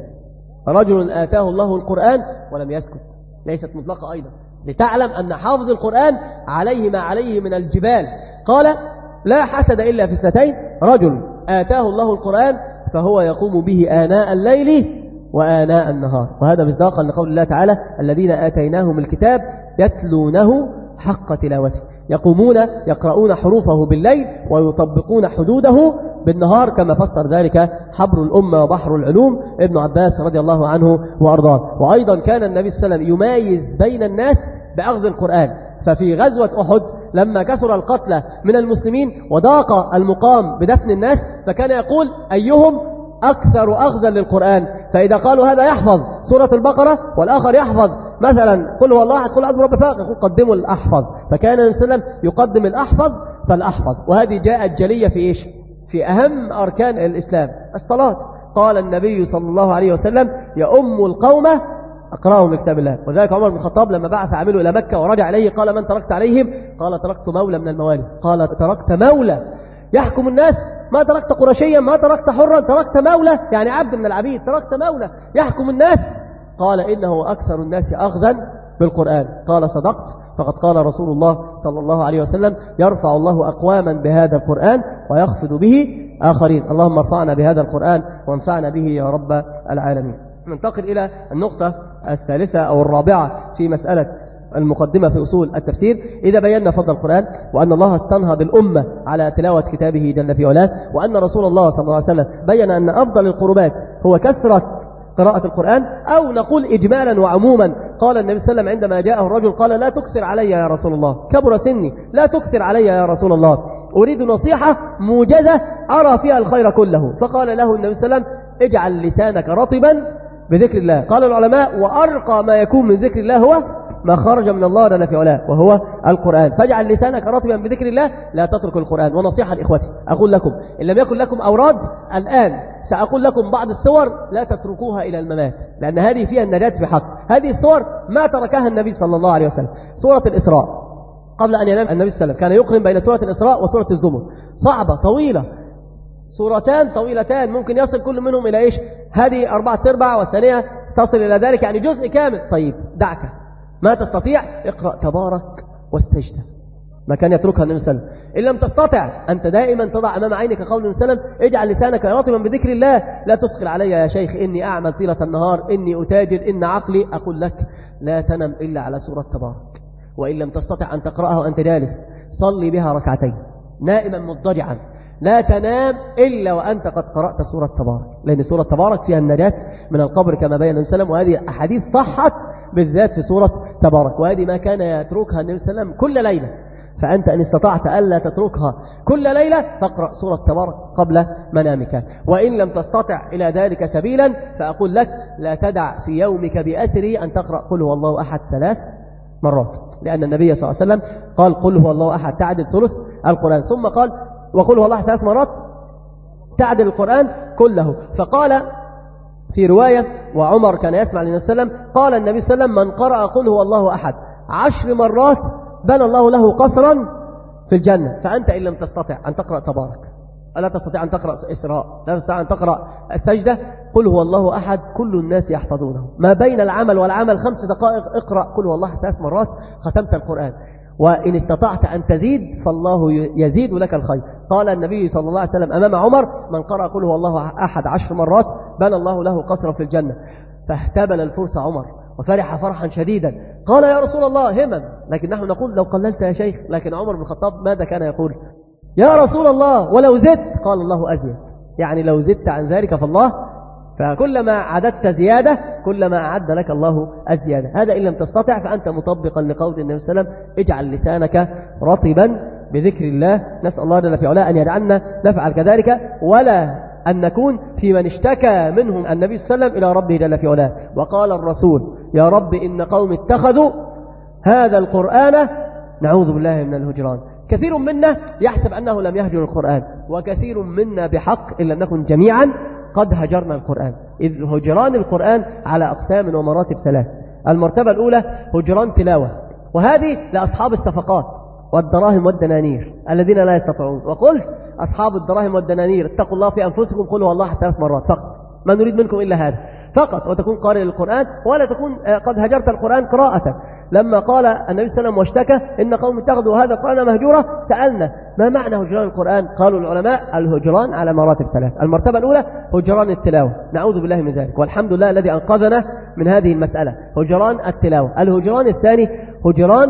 رجل آتاه الله القرآن ولم يسكت، ليست مطلقة أيضا، لتعلم أن حافظ القرآن عليه ما عليه من الجبال. قال: لا حسد إلا في 2: رجل آتاه الله القرآن فهو يقوم به آناء الليل وآناء النهار. وهذا مصداقا لقول الله تعالى: الذين آتيناهم الكتاب يتلونه حق تلاوته، يقومون يقرؤون حروفه بالليل ويطبقون حدوده بالنهار، كما فسر ذلك حبر الأمة وبحر العلوم ابن عباس رضي الله عنه وأرضاه. وأيضا كان النبي صلى الله عليه وسلم يميز بين الناس بأخذ القرآن. ففي غزوة أحد لما كثر القتلى من المسلمين وضاق المقام بدفن الناس، فكان يقول: أيهم أكثر أخذا للقرآن؟ فإذا قالوا هذا يحفظ سورة البقرة والآخر يحفظ مثلا قل هو الله أحد قل أعوذ برب الفلق، يقول: قدموا الأحفظ. فكان النبي صلى الله عليه وسلم يقدم الأحفظ فالأحفظ. وهذه جاءت جلية في إيش؟ في أهم أركان الإسلام، الصلاة. قال النبي صلى الله عليه وسلم: يؤم القوم أقرأهم لكتاب الله. وذلك عمر بن الخطاب لما بعث عامله إلى مكة ورجع إليه قال: من تركت عليهم؟ قال: تركت مولى من الموالي. قال: تركت مولى يحكم الناس؟ ما تركت قرشيا، ما تركت حرا، تركت مولى يعني عبد من العبيد، تركت مولى يحكم الناس. قال: إنه أكثر الناس أخذا بالقرآن. قال: صدقت، فقد قال رسول الله صلى الله عليه وسلم: يرفع الله أقواما بهذا القرآن ويخفض به آخرين. اللهم ارفعنا بهذا القرآن وانفعنا به يا رب العالمين. ننتقل إلى النقطة الثالثة أو الرابعة في مسألة المقدمة في أصول التفسير. إذا بينا فضل القرآن وأن الله استنهض الأمة على تلاوة كتابه جل في علاه، وأن رسول الله صلى الله عليه وسلم بين أن أفضل القربات هو كثرة قراءة القرآن، أو نقول إجمالا وعموما. قال النبي صلى الله عليه وسلم عندما جاءه الرجل قال: لا تكثر علي يا رسول الله، كبر سني، لا تكثر علي يا رسول الله، أريد نصيحة موجزة أرى فيها الخير كله. فقال له النبي صلى الله عليه وسلم: اجعل لسانك رطبا بذكر الله. قال العلماء: وأرقى ما يكون من ذكر الله هو ما خرج من الله جل في علاه وهو القرآن. فاجعل لسانك رطبا بذكر الله، لا تترك القرآن. ونصيحة لإخوتي أقول لكم: إن لم يكن لكم أوراد الآن سأقول لكم بعض السور لا تتركوها إلى الممات، لأن هذه فيها النجاة بحق. هذه السور ما تركها النبي صلى الله عليه وسلم: سورة الإسراء، قبل أن ينام النبي صلى الله عليه وسلم كان يقرن بين سورة الإسراء وسورة الزمر، صعبة طويلة، سورتان طويلتان ممكن يصل كل منهم إلى إيش؟ هذه 4/4 والثانية تصل إلى ذلك، يعني جزء كامل. طيب دعك ما تستطيع اقرأ تبارك والسجدة، ما كان يتركها النبي صلى الله عليه وسلم. إن لم تستطع أنت دائما تضع أمام عينك قول النبي صلى الله عليه وسلم اجعل لسانك رطبا بذكر الله، لا تثقل علي يا شيخ إني أعمل طيلة النهار، إني أتاجر، إن عقلي. أقول لك لا تنم إلا على سورة تبارك، وإن لم تستطع أن تقرأها وأنت جالس صلي بها ركعتين نائما مضطجعا، لا تنام إلا وأنت قد قرأت سورة تبارك، لأن سورة تبارك فيها النجاة من القبر كما بين النبي صلى الله عليه وسلم، وهذه أحاديث صحت بالذات في سورة تبارك، وهذه ما كان يتركها النبي صلى الله عليه وسلم كل ليلة. فأنت إن استطعت ألا تتركها كل ليلة فاقرأ سورة تبارك قبل منامك، وإن لم تستطع إلى ذلك سبيلا فأقول لك لا تدع في يومك بأسره أن تقرأ قل هو الله أحد 3 مرات، لأن النبي صلى الله عليه وسلم قال قل هو الله أحد تعدل ثلث القرآن، ثم قال وقل هو الله أحد 3 مرات تعدل القرآن كله. فقال في رواية وعمر كان يسمع للنبي صلى الله عليه وسلم قال النبي صلى الله عليه وسلم من قرأ قل هو الله أحد 10 مرات بنى الله له قصرا في الجنة. فأنت إن لم تستطع أن تقرأ تبارك، ألا تستطيع أن تقرأ إسراء، لا تستطيع أن تقرأ السجدة، قل هو الله أحد كل الناس يحفظونه، ما بين العمل والعمل 5 دقائق اقرأ قل هو الله 3 مرات ختمت القرآن. وإن استطعت أن تزيد فالله يزيد لك الخير. قال النبي صلى الله عليه وسلم أمام عمر من قرأ قل هو الله أحد 10 مرات بنى الله له قصرا في الجنة. فاهتبل الفرس عمر وفرح فرحا شديدا، قال يا رسول الله همم، لكن نحن نقول لو قللت يا شيخ، لكن عمر بن الخطاب ماذا كان يقول؟ يا رسول الله ولو زدت، قال الله أزيد، يعني لو زدت عن ذلك فالله، فكلما عددت زيادة كلما أعد لك الله الزيادة. هذا إن لم تستطع فأنت مطبقا لقول النبي صلى الله عليه وسلم اجعل لسانك رطبا بذكر الله. نسأل الله جل في علاه أن يجعلنا نفعل كذلك، ولا أن نكون في من اشتكى منهم النبي صلى الله عليه وسلم إلى ربه جل في علاه. وقال الرسول يا رب إن قوم اتخذوا هذا القرآن، نعوذ بالله من الهجران. كثير منا يحسب أنه لم يهجر القرآن، وكثير منا بحق إن لم نكن جميعا قد هجرنا القرآن، إذ هجران القرآن على أقسام ومراتب 3. المرتبة الأولى هجران تلاوة، وهذه لأصحاب الصفقات والدراهم والدنانير الذين لا يستطيعون. وقلت أصحاب الدراهم والدنانير اتقوا الله في أنفسكم قلوا والله 3 مرات فقط، ما نريد منكم إلا هذا فقط، وتكون قارئ للقرآن ولا تكون قد هجرت القرآن قراءة. لما قال النبي صلى الله عليه وسلم واشتكى إن قوم اتخذوا هذا القرآن مهجورا، سألنا ما معنى هجران القرآن؟ قالوا العلماء الهجران على مراتب 3. المرتبة الأولى هجران التلاوة، نعوذ بالله من ذلك، والحمد لله الذي أنقذنا من هذه المسألة، هجران التلاوة. الهجران الثاني هجران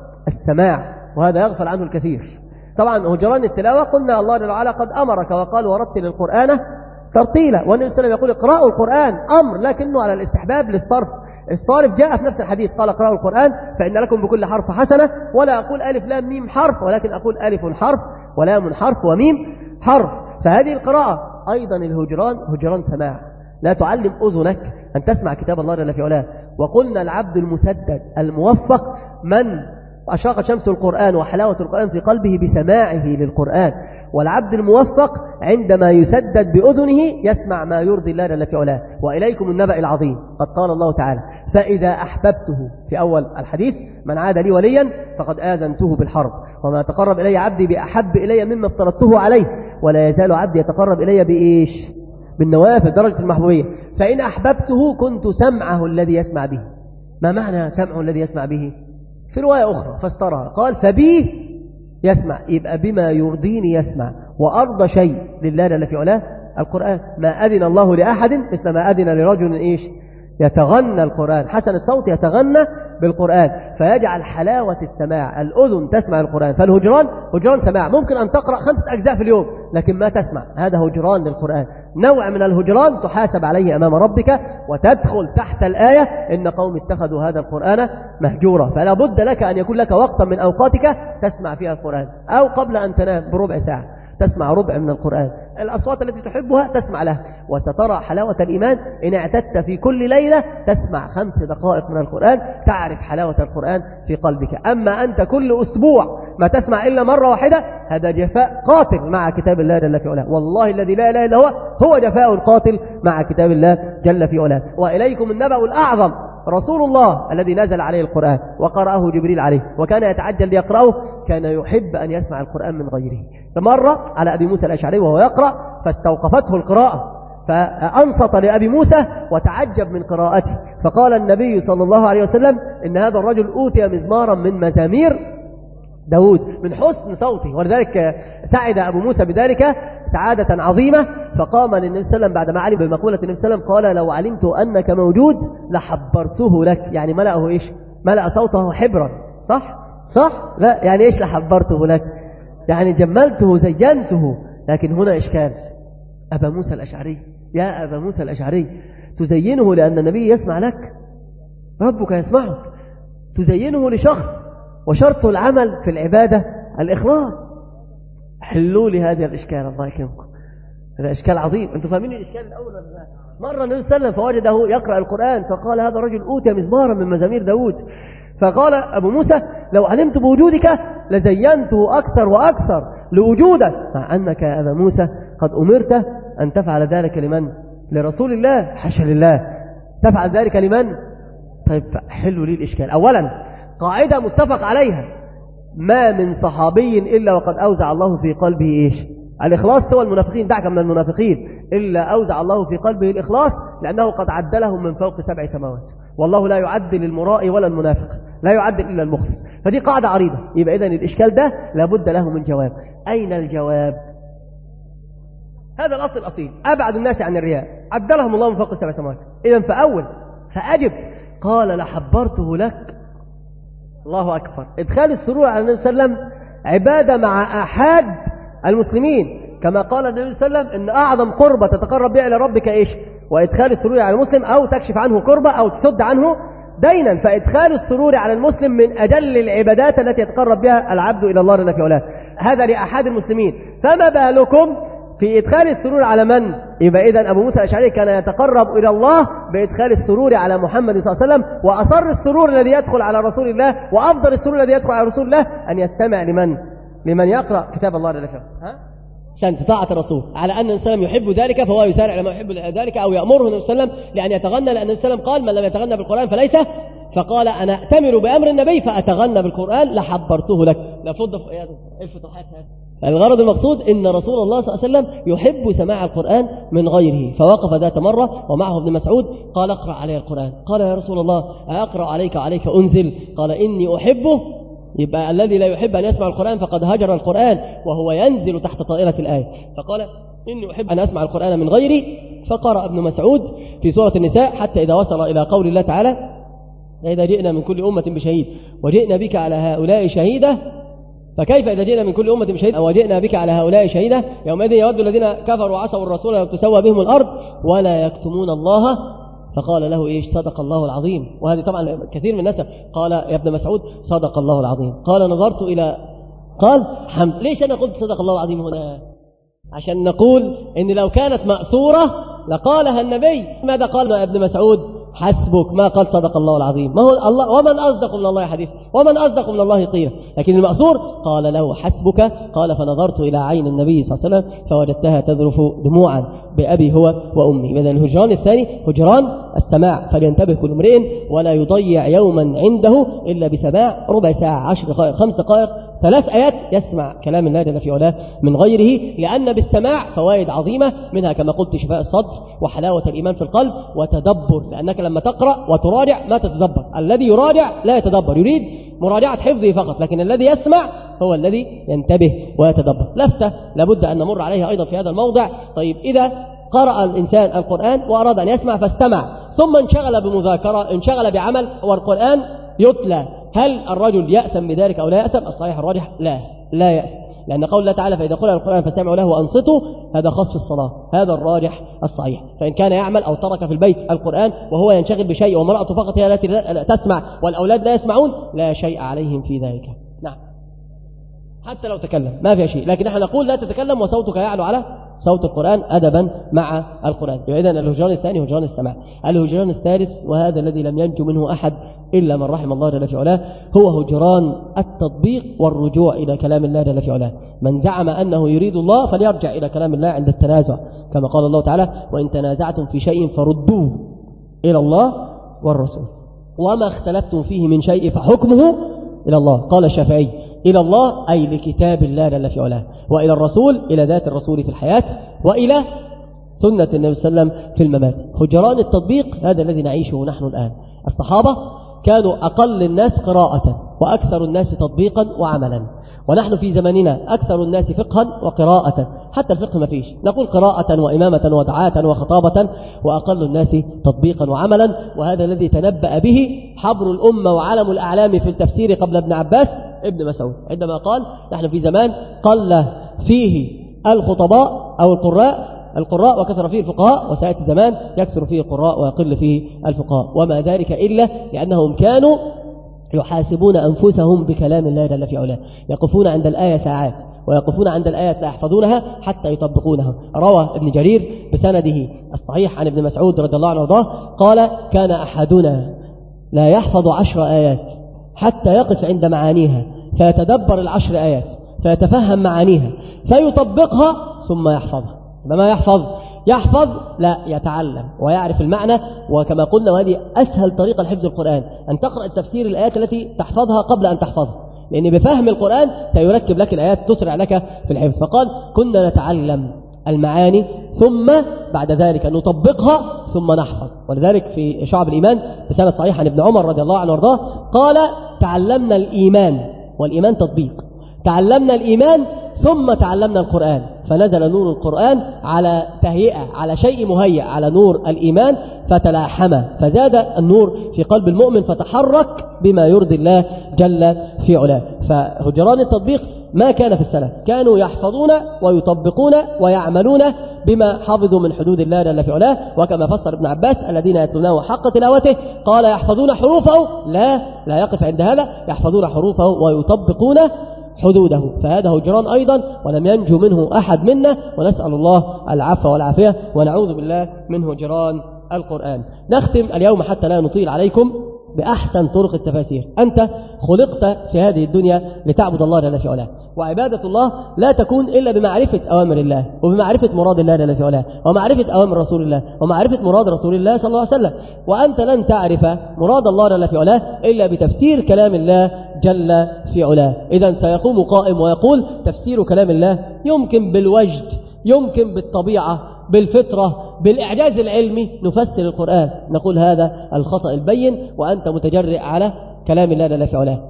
السماع، وهذا يغفل عنه الكثير. طبعا هجران التلاوة قلنا الله جل وعلا قد أمرك وقال ورتل القرآن ترتيلا، والنبي صلى الله عليه وسلم يقول اقرأوا القرآن أمر، لكنه على الاستحباب للصرف. الصارف جاء في نفس الحديث قال اقرأوا القرآن فإن لكم بكل حرف حسنة، ولا أقول ألف لام ميم حرف، ولكن أقول ألف حرف ولام حرف وميم حرف. فهذه القراءة أيضا الهجران هجران سماع، لا تعلم أذنك أن تسمع كتاب الله جل في علاه. وقلنا العبد المسدد الموفق من أشرقت شمس القرآن وحلاوة القرآن في قلبه بسماعه للقرآن، والعبد الموفق عندما يسدد بأذنه يسمع ما يرضي الله جل في علاه. وإليكم النبأ العظيم، قد قال الله تعالى فإذا أحببته في أول الحديث من عاد لي وليا فقد آذنته بالحرب، وما تقرب إلي عبدي بأحب إلي مما افترضته عليه، ولا يزال عبدي يتقرب إلي بإيش؟ بالنوافل، درجة المحبوبية. فإن أحببته كنت سمعه الذي يسمع به. ما معنى سمعه الذي يسمع به؟ في رواية أخرى فسرها قال فبيه يسمع، يبقى بما يرضيني يسمع، وأرضى شيء لله جل في علاه القرآن. ما أذن الله لأحد مثل ما أذن لرجل إيش؟ يتغنى القرآن، حسن الصوت يتغنى بالقرآن، فيجعل حلاوة السماع، الأذن تسمع القرآن. فالهجران هجران سماع، ممكن أن تقرأ 5 أجزاء في اليوم لكن ما تسمع، هذا هجران للقرآن. نوع من الهجران تحاسب عليه أمام ربك، وتدخل تحت الآية إن قوم اتخذوا هذا القرآن مهجورا. فلا بد لك أن يكون لك وقتا من أوقاتك تسمع فيها القرآن، أو قبل أن تنام بربع ساعة تسمع ربع من القرآن، الأصوات التي تحبها تسمع لها، وسترى حلاوة الإيمان إن اعتدت في كل ليلة تسمع 5 دقائق من القرآن، تعرف حلاوة القرآن في قلبك. أما أنت كل أسبوع ما تسمع إلا مرة واحدة، هذا جفاء قاتل مع كتاب الله جل في علاه، والله الذي لا إله إلا هو جفاء قاتل مع كتاب الله جل في علاه. وإليكم النبأ الأعظم، رسول الله الذي نزل عليه القرآن وقرأه جبريل عليه وكان يتعجل ليقرأه كان يحب أن يسمع القرآن من غيره. فمر على أبي موسى الأشعري وهو يقرأ فاستوقفته القراءة فأنصت لأبي موسى وتعجب من قراءته، فقال النبي صلى الله عليه وسلم إن هذا الرجل أوتي مزمارا من مزامير داود من حسن صوته، ولذلك سعد أبو موسى بذلك سعادة عظيمة. فقام للنبي صلى الله عليه وسلم بعدما علم بمقولة النبي صلى الله عليه وسلم قال لو علمت أنك موجود لحبرته لك، يعني ملأه إيش؟ ملأ صوته حبرا. صح؟ لا يعني إيش لحبرته لك؟ يعني جملته زينته. لكن هنا إشكال، أبا موسى الأشعري، يا أبا موسى الأشعري تزينه لأن النبي يسمع لك، ربك يسمعك، تزينه لشخص وشرط العمل في العبادة الإخلاص. حلوا لي هذا الإشكال الله يكرمكم، هذا إشكال عظيم. أنتم فاهمين الإشكال الأول ولا لا؟ مرة النبي صلى الله عليه وسلم فوجده يقرأ القرآن فقال هذا رجل أوتي مزمارا من مزامير داود، فقال أبو موسى لو علمت بوجودك لزينته أكثر وأكثر لوجودك، مع أنك يا أبا موسى قد أمرت أن تفعل ذلك لمن؟ لرسول الله، حاشا لله، تفعل ذلك لمن؟ طيب حلوا لي الإشكال. أولا قاعدة متفق عليها، ما من صحابي إلا وقد أوزع الله في قلبه إيش؟ الإخلاص. سوى المنافقين، دعك من المنافقين، إلا أوزع الله في قلبه الإخلاص لأنه قد عدلهم من فوق 7 سماوات، والله لا يعدل المرائي ولا المنافق، لا يعدل إلا المخلص. فدي قاعدة عريضة. يبقى إذن الإشكال ده لابد له من جواب. أين الجواب؟ هذا الأصل الأصيل، أبعد الناس عن الرياء عدلهم الله من فوق 7 سماوات. إذن فأول فأجب، قال لحبرته لك. الله أكبر. إدخال السرور على النبي صلى الله عليه وسلم عبادة مع أحد المسلمين، كما قال النبي صلى الله عليه وسلم إن أعظم قربة تتقرب بها إلى ربك إيش؟ وإدخال السرور على المسلم، أو تكشف عنه كربة أو تسد عنه دينا. فإدخال السرور على المسلم من أجل العبادات التي يتقرب بها العبد إلى الله جل في علاه، هذا لأحد المسلمين. فما بالكم في إدخال السرور على من؟ يبقى إذن أبو موسى الأشعري كان يتقرب إلى الله بإدخال السرور على محمد صلى الله عليه وسلم، وأصر السرور الذي يدخل على رسول الله وأفضل السرور الذي يدخل على رسول الله أن يستمع لمن يقرأ كتاب الله جل في علاه، عشان طاعة الرسول، على أن النبي صلى الله عليه وسلم يحب ذلك فهو يسارع لما يحب ذلك، أو يأمره النبي صلى الله عليه وسلم لأن يتغنى، لأن النبي صلى الله عليه وسلم قال من لم يتغنى بالقرآن فليس، فقال أنا أأتمر بأمر النبي فأتغنى بالقرآن لحبرته لك. لفض الفتوحات هذه. الغرض المقصود إن رسول الله صلى الله عليه وسلم يحب سماع القرآن من غيره، فوقف ذات مرة ومعه ابن مسعود قال اقرأ عليه القرآن. قال يا رسول الله أقرأ عليك أنزل؟ قال إني أحبه. يبقى الذي لا يحب أن يسمع القرآن فقد هجر القرآن وهو ينزل تحت طائلة الآية. فقال إني أحب أن أسمع القرآن من غيري. فقرأ ابن مسعود في سورة النساء حتى إذا وصل إلى قول الله تعالى إذا جئنا من كل أمة بشهيد وجئنا بك على هؤلاء شهيدا فكيف إذا جئنا من كل أمة بشهيد وجئنا بك على هؤلاء شهيدا يومئذ يود الذين كفروا وعصوا الرسول لو تسوى بهم الأرض ولا يكتمون الله. فقال له إيش؟ صدق الله العظيم. وهذه طبعا كثير من الناس قال يا ابن مسعود صدق الله العظيم. قال نظرت إلى قال حمد. ليش أنا قلت صدق الله العظيم هنا؟ عشان نقول إن لو كانت مأثورة لقالها النبي. ماذا قال يا ابن مسعود؟ حسبك، ما قال صدق الله العظيم. ما هو الله؟ ومن أصدق من الله حديث، ومن أصدق من الله قيلا. لكن المأثور قال له حسبك. قال فنظرت إلى عين النبي صلى الله عليه وسلم فوجدتها تذرف دموعا بأبي هو وأمي. إذن الهجران الثاني هجران السماع، فلينتبه كل امرئ ولا يضيع يوما عنده إلا بسماع ربع ساعة 10 دقائق 5 دقائق 3 آيات يسمع كلام الله جل في علاه من غيره، لأن بالسماع فوائد عظيمة، منها كما قلت شفاء الصدر وحلاوة الإيمان في القلب وتدبر، لأنك لما تقرأ وتراجع ما تتدبر. الذي يراجع لا يتدبر، يريد مراجعة حفظه فقط، لكن الذي يسمع هو الذي ينتبه ويتدبر. لفتة لابد أن نمر عليها أيضا في هذا الموضع. طيب إذا قرأ الإنسان القرآن وأراد أن يسمع فاستمع ثم انشغل بمذاكرة، انشغل بعمل والقرآن يتلى، هل الرجل يأسم بذلك أو لا يأسم؟ الصحيح الراجح لا يأسم، لأن قول الله تعالى فإذا قرأ القرآن فاستمعوا له وأنصتوا هذا خاص في الصلاة، هذا الراجح الصحيح. فإن كان يعمل أو ترك في البيت القرآن وهو ينشغل بشيء ومرأته فقط هي التي تسمع والأولاد لا يسمعون لا شيء عليهم في ذلك. نعم حتى لو تكلم ما في شيء، لكن نحن نقول لا تتكلم وصوتك يعلو على صوت القرآن أدبا مع القرآن. إذن الهجران الثاني هجران السماع. الهجران الثالث وهذا الذي لم ينجو منه أحد إلا من رحم الله جل في علاه هو هجران التطبيق والرجوع إلى كلام الله جل في علاه. من زعم أنه يريد الله فليرجع إلى كلام الله عند التنازع، كما قال الله تعالى وإن تنازعتم في شيء فردوه إلى الله والرسول. وما اختلفتم فيه من شيء فحكمه إلى الله. قال الشافعي إلى الله أي لكتاب الله جل في علاه، وإلى الرسول إلى ذات الرسول في الحياة، وإلى سنة النبي صلى الله عليه وسلم في الممات. هجران التطبيق هذا الذي نعيشه نحن الآن. الصحابة كانوا أقل الناس قراءة وأكثر الناس تطبيقا وعملا، ونحن في زماننا أكثر الناس فقها وقراءة، حتى الفقه ما فيش، نقول قراءة وإمامة ودعاة وخطابة، وأقل الناس تطبيقا وعملا. وهذا الذي تنبأ به حبر الأمة وعلم الأعلام في التفسير قبل ابن عباس ابن مسعود، عندما قال نحن في زمان قل فيه الخطباء أو القراء وكثر فيه الفقهاء، وسيأتي زمان يكثر فيه القراء ويقل فيه الفقهاء، وما ذلك إلا لأنهم كانوا يحاسبون أنفسهم بكلام الله جل في علاه، يقفون عند الآية ساعات، ويقفون عند الآيات لا يحفظونها حتى يطبقونها. روى ابن جرير بسنده الصحيح عن ابن مسعود رضي الله عنه وارضاه قال كان أحدنا لا يحفظ 10 آيات حتى يقف عند معانيها فيتدبر 10 آيات فيتفهم معانيها فيطبقها ثم يحفظها. ما يحفظ لا يتعلم ويعرف المعنى. وكما قلنا وهذه أسهل طريقة لحفظ القرآن، أن تقرأ التفسير الآيات التي تحفظها قبل أن تحفظها، لأن بفهم القرآن سيركب لك الآيات تسرع لك في الحفظ. فقال كنا نتعلم المعاني ثم بعد ذلك نطبقها ثم نحفظ. ولذلك في شعب الإيمان بسند صحيح عن ابن عمر رضي الله عنه وارضاه قال تعلمنا الإيمان، والإيمان تطبيق، تعلمنا الإيمان ثم تعلمنا القرآن، فنزل نور القرآن على تهيئة، على شيء مهيئ، على نور الإيمان فتلاحم، فزاد النور في قلب المؤمن فتحرك بما يرضي الله جل في علاه. فهجران التطبيق ما كان في السلف، كانوا يحفظون ويطبقون ويعملون بما حفظوا من حدود الله جل في علاه. وكما فسر ابن عباس الذين يتلونه حق تلاوته قال يحفظون حروفه، لا يقف عند هذا، يحفظون حروفه ويطبقون حدوده. فهذا هجران أيضا ولم ينجو منه أحد منا، ونسأل الله العفو والعافية ونعوذ بالله من هجران القرآن. نختم اليوم حتى لا نطيل عليكم بأحسن طرق التفاسير. أنت خلقت في هذه الدنيا لتعبد الله جل في علاه، وعبادة الله لا تكون إلا بمعرفة أوامر الله وبمعرفة مراد الله جل في علاه ومعرفة أوامر رسول الله ومعرفة مراد رسول الله صلى الله عليه وسلم. وأنت لن تعرف مراد الله جل في علاه إلا بتفسير كلام الله جل في علاه. إذن سيقوم قائم ويقول تفسير كلام الله يمكن بالوجد، يمكن بالطبيعة، بالفطرة، بالإعجاز العلمي نفسر القرآن. نقول هذا الخطأ البين، وأنت متجرئ على كلام الله جل في علاه.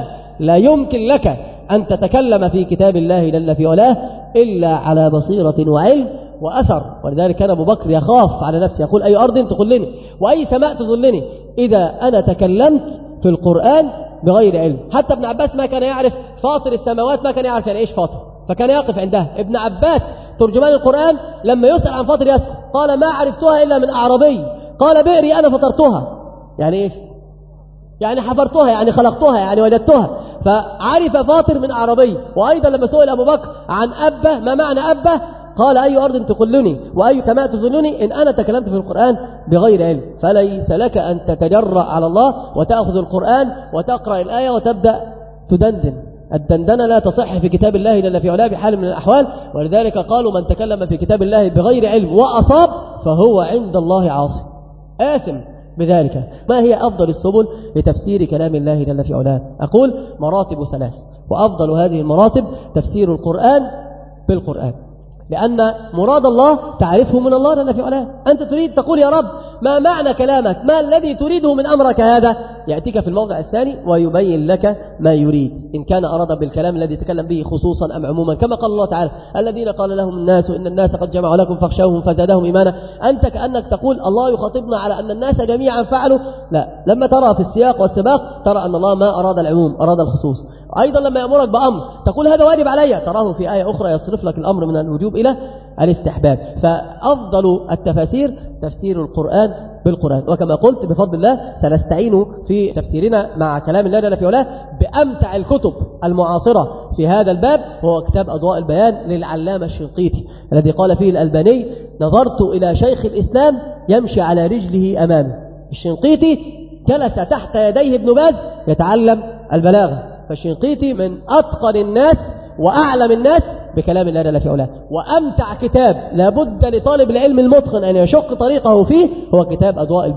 لا يمكن لك أن تتكلم في كتاب الله جل في علاه إلا على بصيرة وعلم وأثر. ولذلك كان أبو بكر يخاف على نفسه، يقول أي أرض تقلني وأي سماء تظلني إذا أنا تكلمت في القرآن بغير علم. حتى ابن عباس ما كان يعرف فاطر السماوات، ما كان يعرف يعني إيش فاطر، فكان يقف عندها. ابن عباس ترجمان القرآن لما يسأل عن فاطر يسكت، قال ما عرفتها إلا من أعربي، قال بئري أنا فطرتها، يعني إيش؟ يعني حفرتها، يعني خلقتها، يعني وجدتها. فعرف فاطر من أعربي. وأيضا لما سئل أبو بكر عن أبه، ما معنى أبه؟ قال أي أرض تقلني وأي سماء تظلني إن أنا تكلمت في القرآن بغير علم. فليس لك أن تتجرأ على الله وتأخذ القرآن وتقرأ الآية وتبدأ تدندن. الدندنة لا تصح في كتاب الله جل في علاه بحال من الأحوال. ولذلك قالوا من تكلم في كتاب الله بغير علم وأصاب فهو عند الله عاصي آثم بذلك. ما هي أفضل السبل لتفسير كلام الله جل في علاه؟ أقول مراتب 3، وأفضل هذه المراتب تفسير القرآن بالقرآن، لأن مراد الله تعرفه من الله جل في علاه. أنت تريد تقول يا رب ما معنى كلامك، ما الذي تريده من أمرك هذا، يأتيك في الموضع الثاني ويبين لك ما يريد، إن كان أراد بالكلام الذي تكلم به خصوصا أم عموما. كما قال الله تعالى الذين قال لهم الناس إن الناس قد جمعوا لكم فاخشوهم فزادهم إيمانا. أنت كأنك تقول الله يخاطبنا على أن الناس جميعا فعلوا، لا، لما ترى في السياق والسباق ترى أن الله ما أراد العموم، أراد الخصوص. أيضا لما يأمرك بأمر تقول هذا واجب علي، تراه في آية أخرى يصرف لك الأمر من الوجوب إلى الاستحباب. فأفضل التفاسير تفسير القرآن بالقرآن. وكما قلت بفضل الله سنستعين في تفسيرنا مع كلام الله جل في علاه بأمتع الكتب المعاصرة في هذا الباب، وهو كتاب أضواء البيان للعلامة الشنقيطي الذي قال فيه الألباني نظرت إلى شيخ الإسلام يمشي على رجله أمامي. الشنقيطي جلس تحت يديه ابن باز يتعلم البلاغة، فالشنقيطي من أتقن الناس وأعلم الناس بكلام الله جل في علاه. وأمتع كتاب لابد لطالب العلم المتقن أن يشق طريقه فيه هو كتاب أضواء البيان.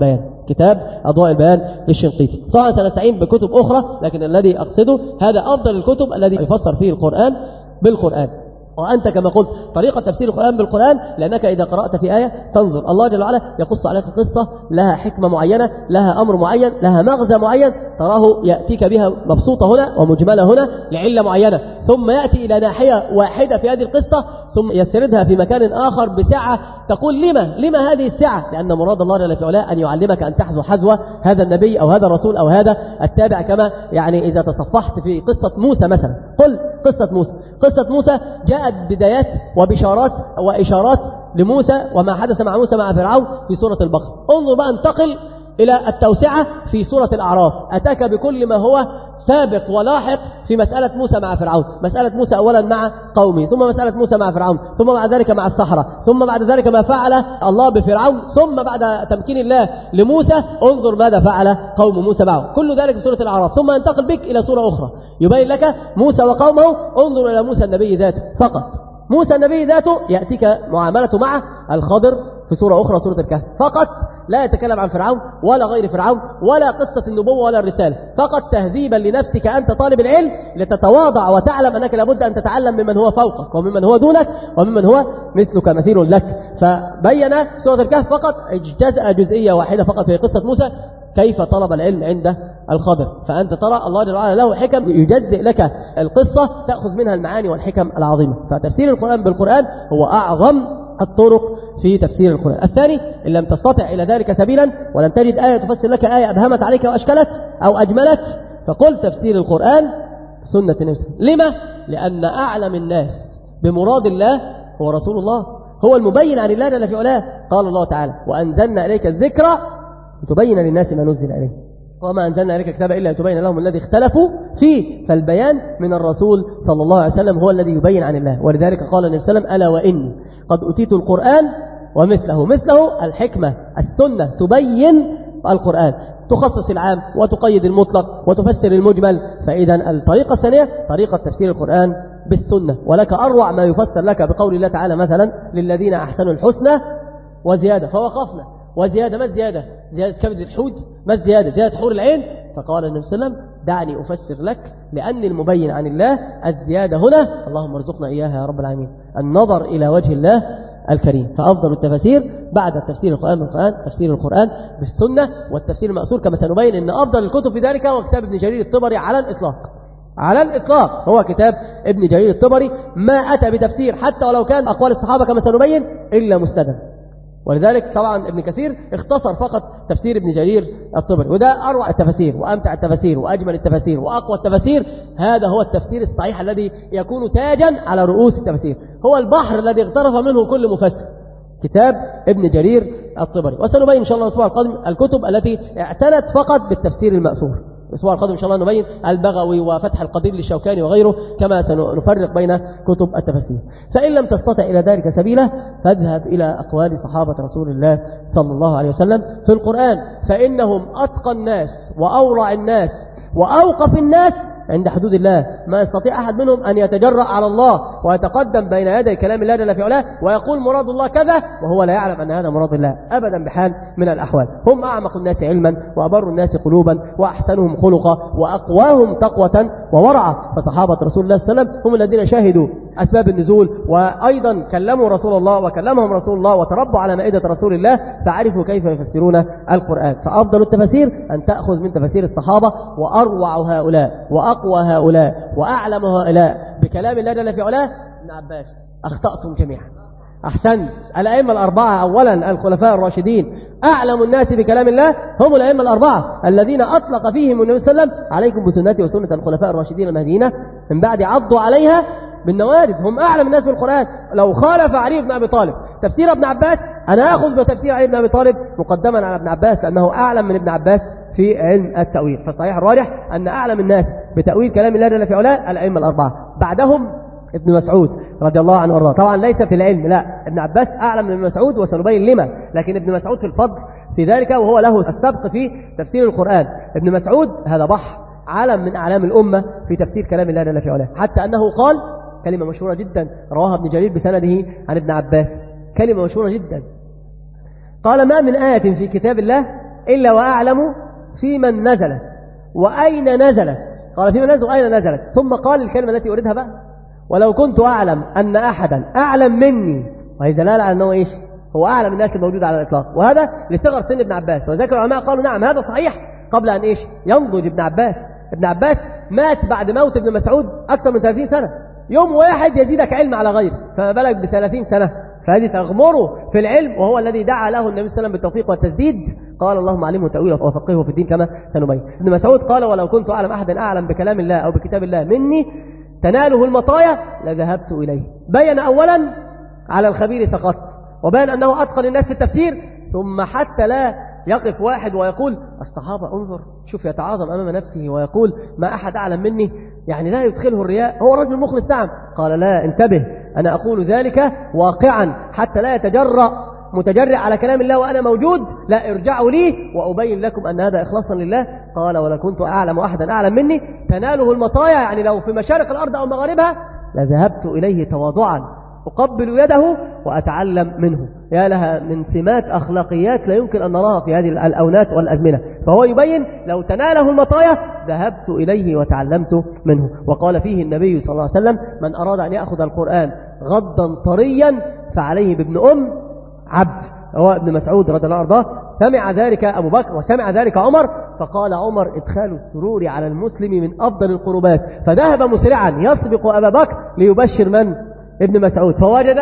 كتاب أضواء البيان للشنقيطي. طبعا سنستعين بكتب أخرى، لكن الذي أقصده هذا أفضل الكتب الذي يفسر فيه القرآن بالقرآن. وأنت كما قلت طريقة تفسير القرآن بالقرآن، لأنك إذا قرأت في آية تنظر الله جل وعلا يقص عليك قصة لها حكمة معينة، لها أمر معين، لها مغزى معين، تراه يأتيك بها مبسوطة هنا ومجملة هنا لعلة معينة، ثم يأتي إلى ناحية واحدة في هذه القصة ثم يسردها في مكان آخر بسعة، تقول لما هذه السعة؟ لأن مراد الله جل في علاه أن يعلمك أن تحذو حذو هذا النبي أو هذا الرسول أو هذا التابع. كما يعني إذا تصفحت في قصة موسى مثلا، قل قصة موسى جاءت بدايات وبشارات وإشارات لموسى وما حدث مع موسى مع فرعون في سورة البقرة. انظر بقى انتقل إلى التوسعة في سورة الأعراف، أتاك بكل ما هو سابق ولاحق في مسألة موسى مع فرعون، مسألة موسى أولا مع قومه، ثم مسألة موسى مع فرعون، ثم بعد ذلك مع السحرة، ثم بعد ذلك ما فعل الله بفرعون، ثم بعد تمكين الله لموسى انظر ماذا فعل قوم موسى معه، كل ذلك في سورة الأعراف. ثم ينتقل بك إلى سورة أخرى يبين لك موسى وقومه، انظر إلى موسى النبي ذاته فقط. موسى النبي ذاته يأتيك معاملته مع الخضر في سورة أخرى سورة الكهف فقط، لا يتكلم عن فرعون ولا غير فرعون ولا قصة النبوة ولا الرسالة، فقط تهذيبا لنفسك أنت طالب العلم لتتواضع وتعلم أنك لابد أن تتعلم ممن هو فوقك وممن هو دونك وممن هو مثلك مثيل لك. فبين سورة الكهف فقط اجتزأ جزئية واحدة فقط في قصة موسى كيف طلب العلم عند الخضر، فأنت ترى الله جل وعلا له حكم يجزئ لك القصة تأخذ منها المعاني والحكم العظيمة. فتفسير القرآن بالقرآن هو أعظم الطرق في تفسير القرآن. الثاني إن لم تستطع إلى ذلك سبيلا ولم تجد آية تفسر لك آية أبهمت عليك وأشكلت أو أجملت، فقل تفسير القرآن سنة النبي. لما؟ لأن أعلم الناس بمراد الله هو رسول الله، هو المبين عن الله جل في علاه. قال الله تعالى وأنزلنا إليك الذكر لتبين للناس ما نزل إليه وما أنزلنا إليك الكتاب إلا لتبين لهم الذي اختلفوا فيه. فالبيان من الرسول صلى الله عليه وسلم هو الذي يبين عن الله، ولذلك قال النبي صلى الله عليه وسلم ألا وإني قد أتيت القرآن ومثله الحكمة السنة تبين القرآن، تخصص العام وتقيد المطلق وتفسر المجمل. فإذا الطريقة الثانية طريقة تفسير القرآن بالسنة، ولك أروع ما يفسر لك بقول الله تعالى مثلا للذين أحسنوا الحسنى وزيادة، فوقفنا وزيادة، ما الزيادة؟ زيادة كبد الحوت؟ ما الزيادة؟ زيادة حور العين؟ فقال النبي صلى الله عليه وسلم دعني أفسر لك لأن المبين عن الله الزيادة هنا اللهم ارزقنا إياها يا رب العالمين النظر إلى وجه الله الكريم. فأفضل التفاسير بعد التفسير القرآن بالقرآن تفسير القرآن بالسنة والتفسير المأثور، كما سنبين أن أفضل الكتب في ذلك هو كتاب ابن جرير الطبري على الإطلاق هو كتاب ابن جرير الطبري، ما أتى بتفسير حتى ولو كان أقوال الصحابة كما سنبين إلا مستدل. ولذلك طبعا ابن كثير اختصر فقط تفسير ابن جرير الطبري، وده أروع التفاسير وأمتع التفاسير وأجمل التفاسير وأقوى التفاسير. هذا هو التفسير الصحيح الذي يكون تاجا على رؤوس التفاسير، هو البحر الذي اغترف منه كل مفسر، كتاب ابن جرير الطبري. وسنبين إن شاء الله الأسبوع القادم الكتب التي اعتنت فقط بالتفسير المأثور. الأسبوع القادم إن شاء الله نبين البغوي وفتح القدير للشوكاني وغيره، كما سنفرق بين كتب التفاسير. فإن لم تستطع إلى ذلك سبيلا فاذهب إلى أقوال صحابة رسول الله صلى الله عليه وسلم في القرآن، فإنهم أتقى الناس وأورع الناس وأوقف الناس عند حدود الله. ما يستطيع أحد منهم أن يتجرأ على الله ويتقدم بين يدي كلام الله جل في علاه ويقول مراد الله كذا وهو لا يعلم أن هذا مراد الله أبدا بحال من الأحوال. هم أعمق الناس علما وأبر الناس قلوبا وأحسنهم خلقا وأقواهم تقوة وورعا. فصحابة رسول الله صلى الله عليه وسلم هم الذين شاهدوا أسباب النزول وأيضا كلموا رسول الله وكلمهم رسول الله وتربوا على مائدة رسول الله فعرفوا كيف يفسرون القرآن. فأفضل التفاسير أن تأخذ من تفاسير الصحابة، وأروع هؤلاء وأقوى هؤلاء وأعلم هؤلاء بكلام الله جل في علاه ابن عباس. أخطأتم جميعا، أحسنت. الأئمة الأربعة أولا الخلفاء الراشدين أعلم الناس بكلام الله هم الأئمة الأربعة الذين أطلق فيهم النبي صلى الله عليه وسلم عليكم بسنتي وسنة الخلفاء الراشدين المهديين من بعد عضوا عليها بالنوارد. هم أعلم الناس بالقرآن. لو خالف علي بن أبي طالب تفسير ابن عباس أنا أخذ بتفسير علي بن أبي طالب مقدما على ابن عباس لأنه أعلم من ابن عباس في علم التأويل. فالصحيح الراجح أن أعلم الناس بتأويل كلام الله جل في علاه الأئمة الأربعة، بعدهم ابن مسعود رضي الله عنه وارضاه. طبعا ليس في العلم، لا، ابن عباس أعلم من ابن مسعود وسنبين لما، لكن ابن مسعود في الفضل في ذلك وهو له السبق في تفسير القرآن. ابن مسعود هذا بحر علم من أعلام الأمة في تفسير كلام الله جل في علاه، حتى أنه قال كلمة مشهورة جدا رواها ابن جرير بسنده عن ابن عباس، كلمة مشهورة جدا، قال ما من آية في كتاب الله إلا وأعلم في من نزلت وأين نزلت. قال في من نزلت وأين نزلت، ثم قال الكلمة التي أريدها بقى: ولو كنت أعلم أن أحدا أعلم مني. وهي دلالة على أنه إيش؟ هو أعلم الناس الموجودة على الإطلاق، وهذا لصغر سن ابن عباس. وذلك العلماء قالوا نعم هذا صحيح قبل أن إيش؟ ينضج ابن عباس. ابن عباس مات بعد موت ابن مسعود أكثر من 30 سنة. يوم واحد يزيدك علم على غيره، فما بالك ب30 سنة؟ فهذه تغمره في العلم، وهو الذي دعا له النبي صلى الله عليه وسلم بالتوفيق والتسديد. قال اللهم علمه تأويله وفقهه في الدين كما سنبين. ابن مسعود قال: ولو كنت أعلم أحدا أعلم بكلام الله أو بكتاب الله مني تناله المطايا لذهبت إليه. بين أولا على الخبير سقط، وبين أنه أتقن الناس في التفسير، ثم حتى لا يقف واحد ويقول الصحابة انظر شوف يتعاظم أمام نفسه ويقول ما أحد أعلم مني، يعني لا يدخله الرياء، هو رجل مخلص. نعم. قال لا، انتبه، أنا أقول ذلك واقعا حتى لا يتجرأ متجرع على كلام الله وأنا موجود، لا ارجعوا لي وأبين لكم أن هذا إخلاصا لله. قال ولا كنت أعلم أحدا أعلم مني تناله المطايا، يعني لو في مشارق الأرض أو مغاربها لذهبت إليه تواضعا أقبل يده وأتعلم منه. يا لها من سمات أخلاقيات لا يمكن أن نراها في هذه الأونات والأزمنة. فهو يبين لو تناله المطايا ذهبت إليه وتعلمت منه. وقال فيه النبي صلى الله عليه وسلم: من أراد أن يأخذ القرآن غضا طريا فعليه بابن أم عبد. هو ابن مسعود رضي الله عنه سمع ذلك أبو بكر وسمع ذلك عمر، فقال عمر: إدخال السرور على المسلم من أفضل القربات. فذهب مسرعا يسبق أبا بكر ليبشر من؟ ابن مسعود.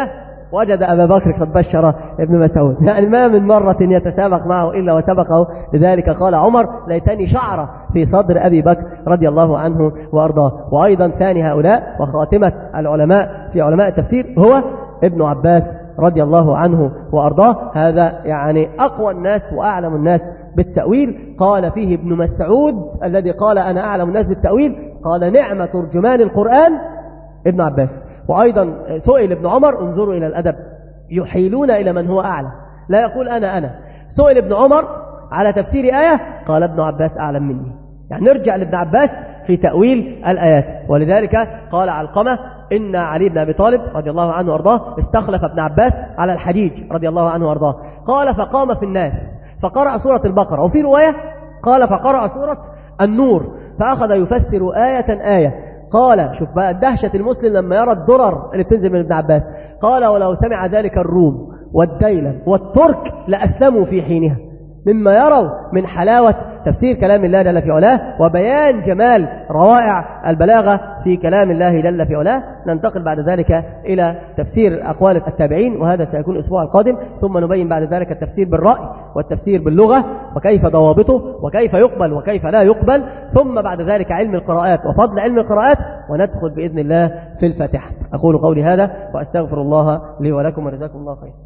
وجد أبا بكر قد بشر ابن مسعود، يعني ما من مرة يتسابق معه إلا وسبقه. لذلك قال عمر: ليتني شعر في صدر أبي بكر رضي الله عنه وأرضاه. وأيضا ثاني هؤلاء وخاتمة العلماء في علماء التفسير هو ابن عباس رضي الله عنه وأرضاه. هذا يعني أقوى الناس وأعلم الناس بالتأويل. قال فيه ابن مسعود الذي قال أنا أعلم الناس بالتأويل، قال: نعم ترجمان القرآن ابن عباس. وأيضا سئل ابن عمر، انظروا إلى الأدب، يحيلون إلى من هو أعلم، لا يقول أنا. سئل ابن عمر على تفسير آية، قال ابن عباس أعلم مني. يعني نرجع لابن عباس في تأويل الآيات. ولذلك قال علقمة: إن علي بن أبي طالب رضي الله عنه وأرضاه استخلف ابن عباس على الحجيج رضي الله عنه وأرضاه. قال فقام في الناس فقرأ سورة البقرة، وفي رواية قال فقرأ سورة النور، فأخذ يفسر آية. قال شوف بقى دهشة المسلم لما يرى الدرر اللي بتنزل من ابن عباس. قال ولو سمع ذلك الروم والديلم والترك لأسلموا في حينها، مما يروا من حلاوة تفسير كلام الله جل في علاه وبيان جمال روائع البلاغة في كلام الله جل في علاه. ننتقل بعد ذلك إلى تفسير أقوال التابعين، وهذا سيكون الأسبوع القادم. ثم نبين بعد ذلك التفسير بالرأي والتفسير باللغة وكيف ضوابطه وكيف يقبل وكيف لا يقبل. ثم بعد ذلك علم القراءات وفضل علم القراءات، وندخل بإذن الله في الفاتحة. أقول قولي هذا وأستغفر الله لي ولكم، وجزاكم الله خير.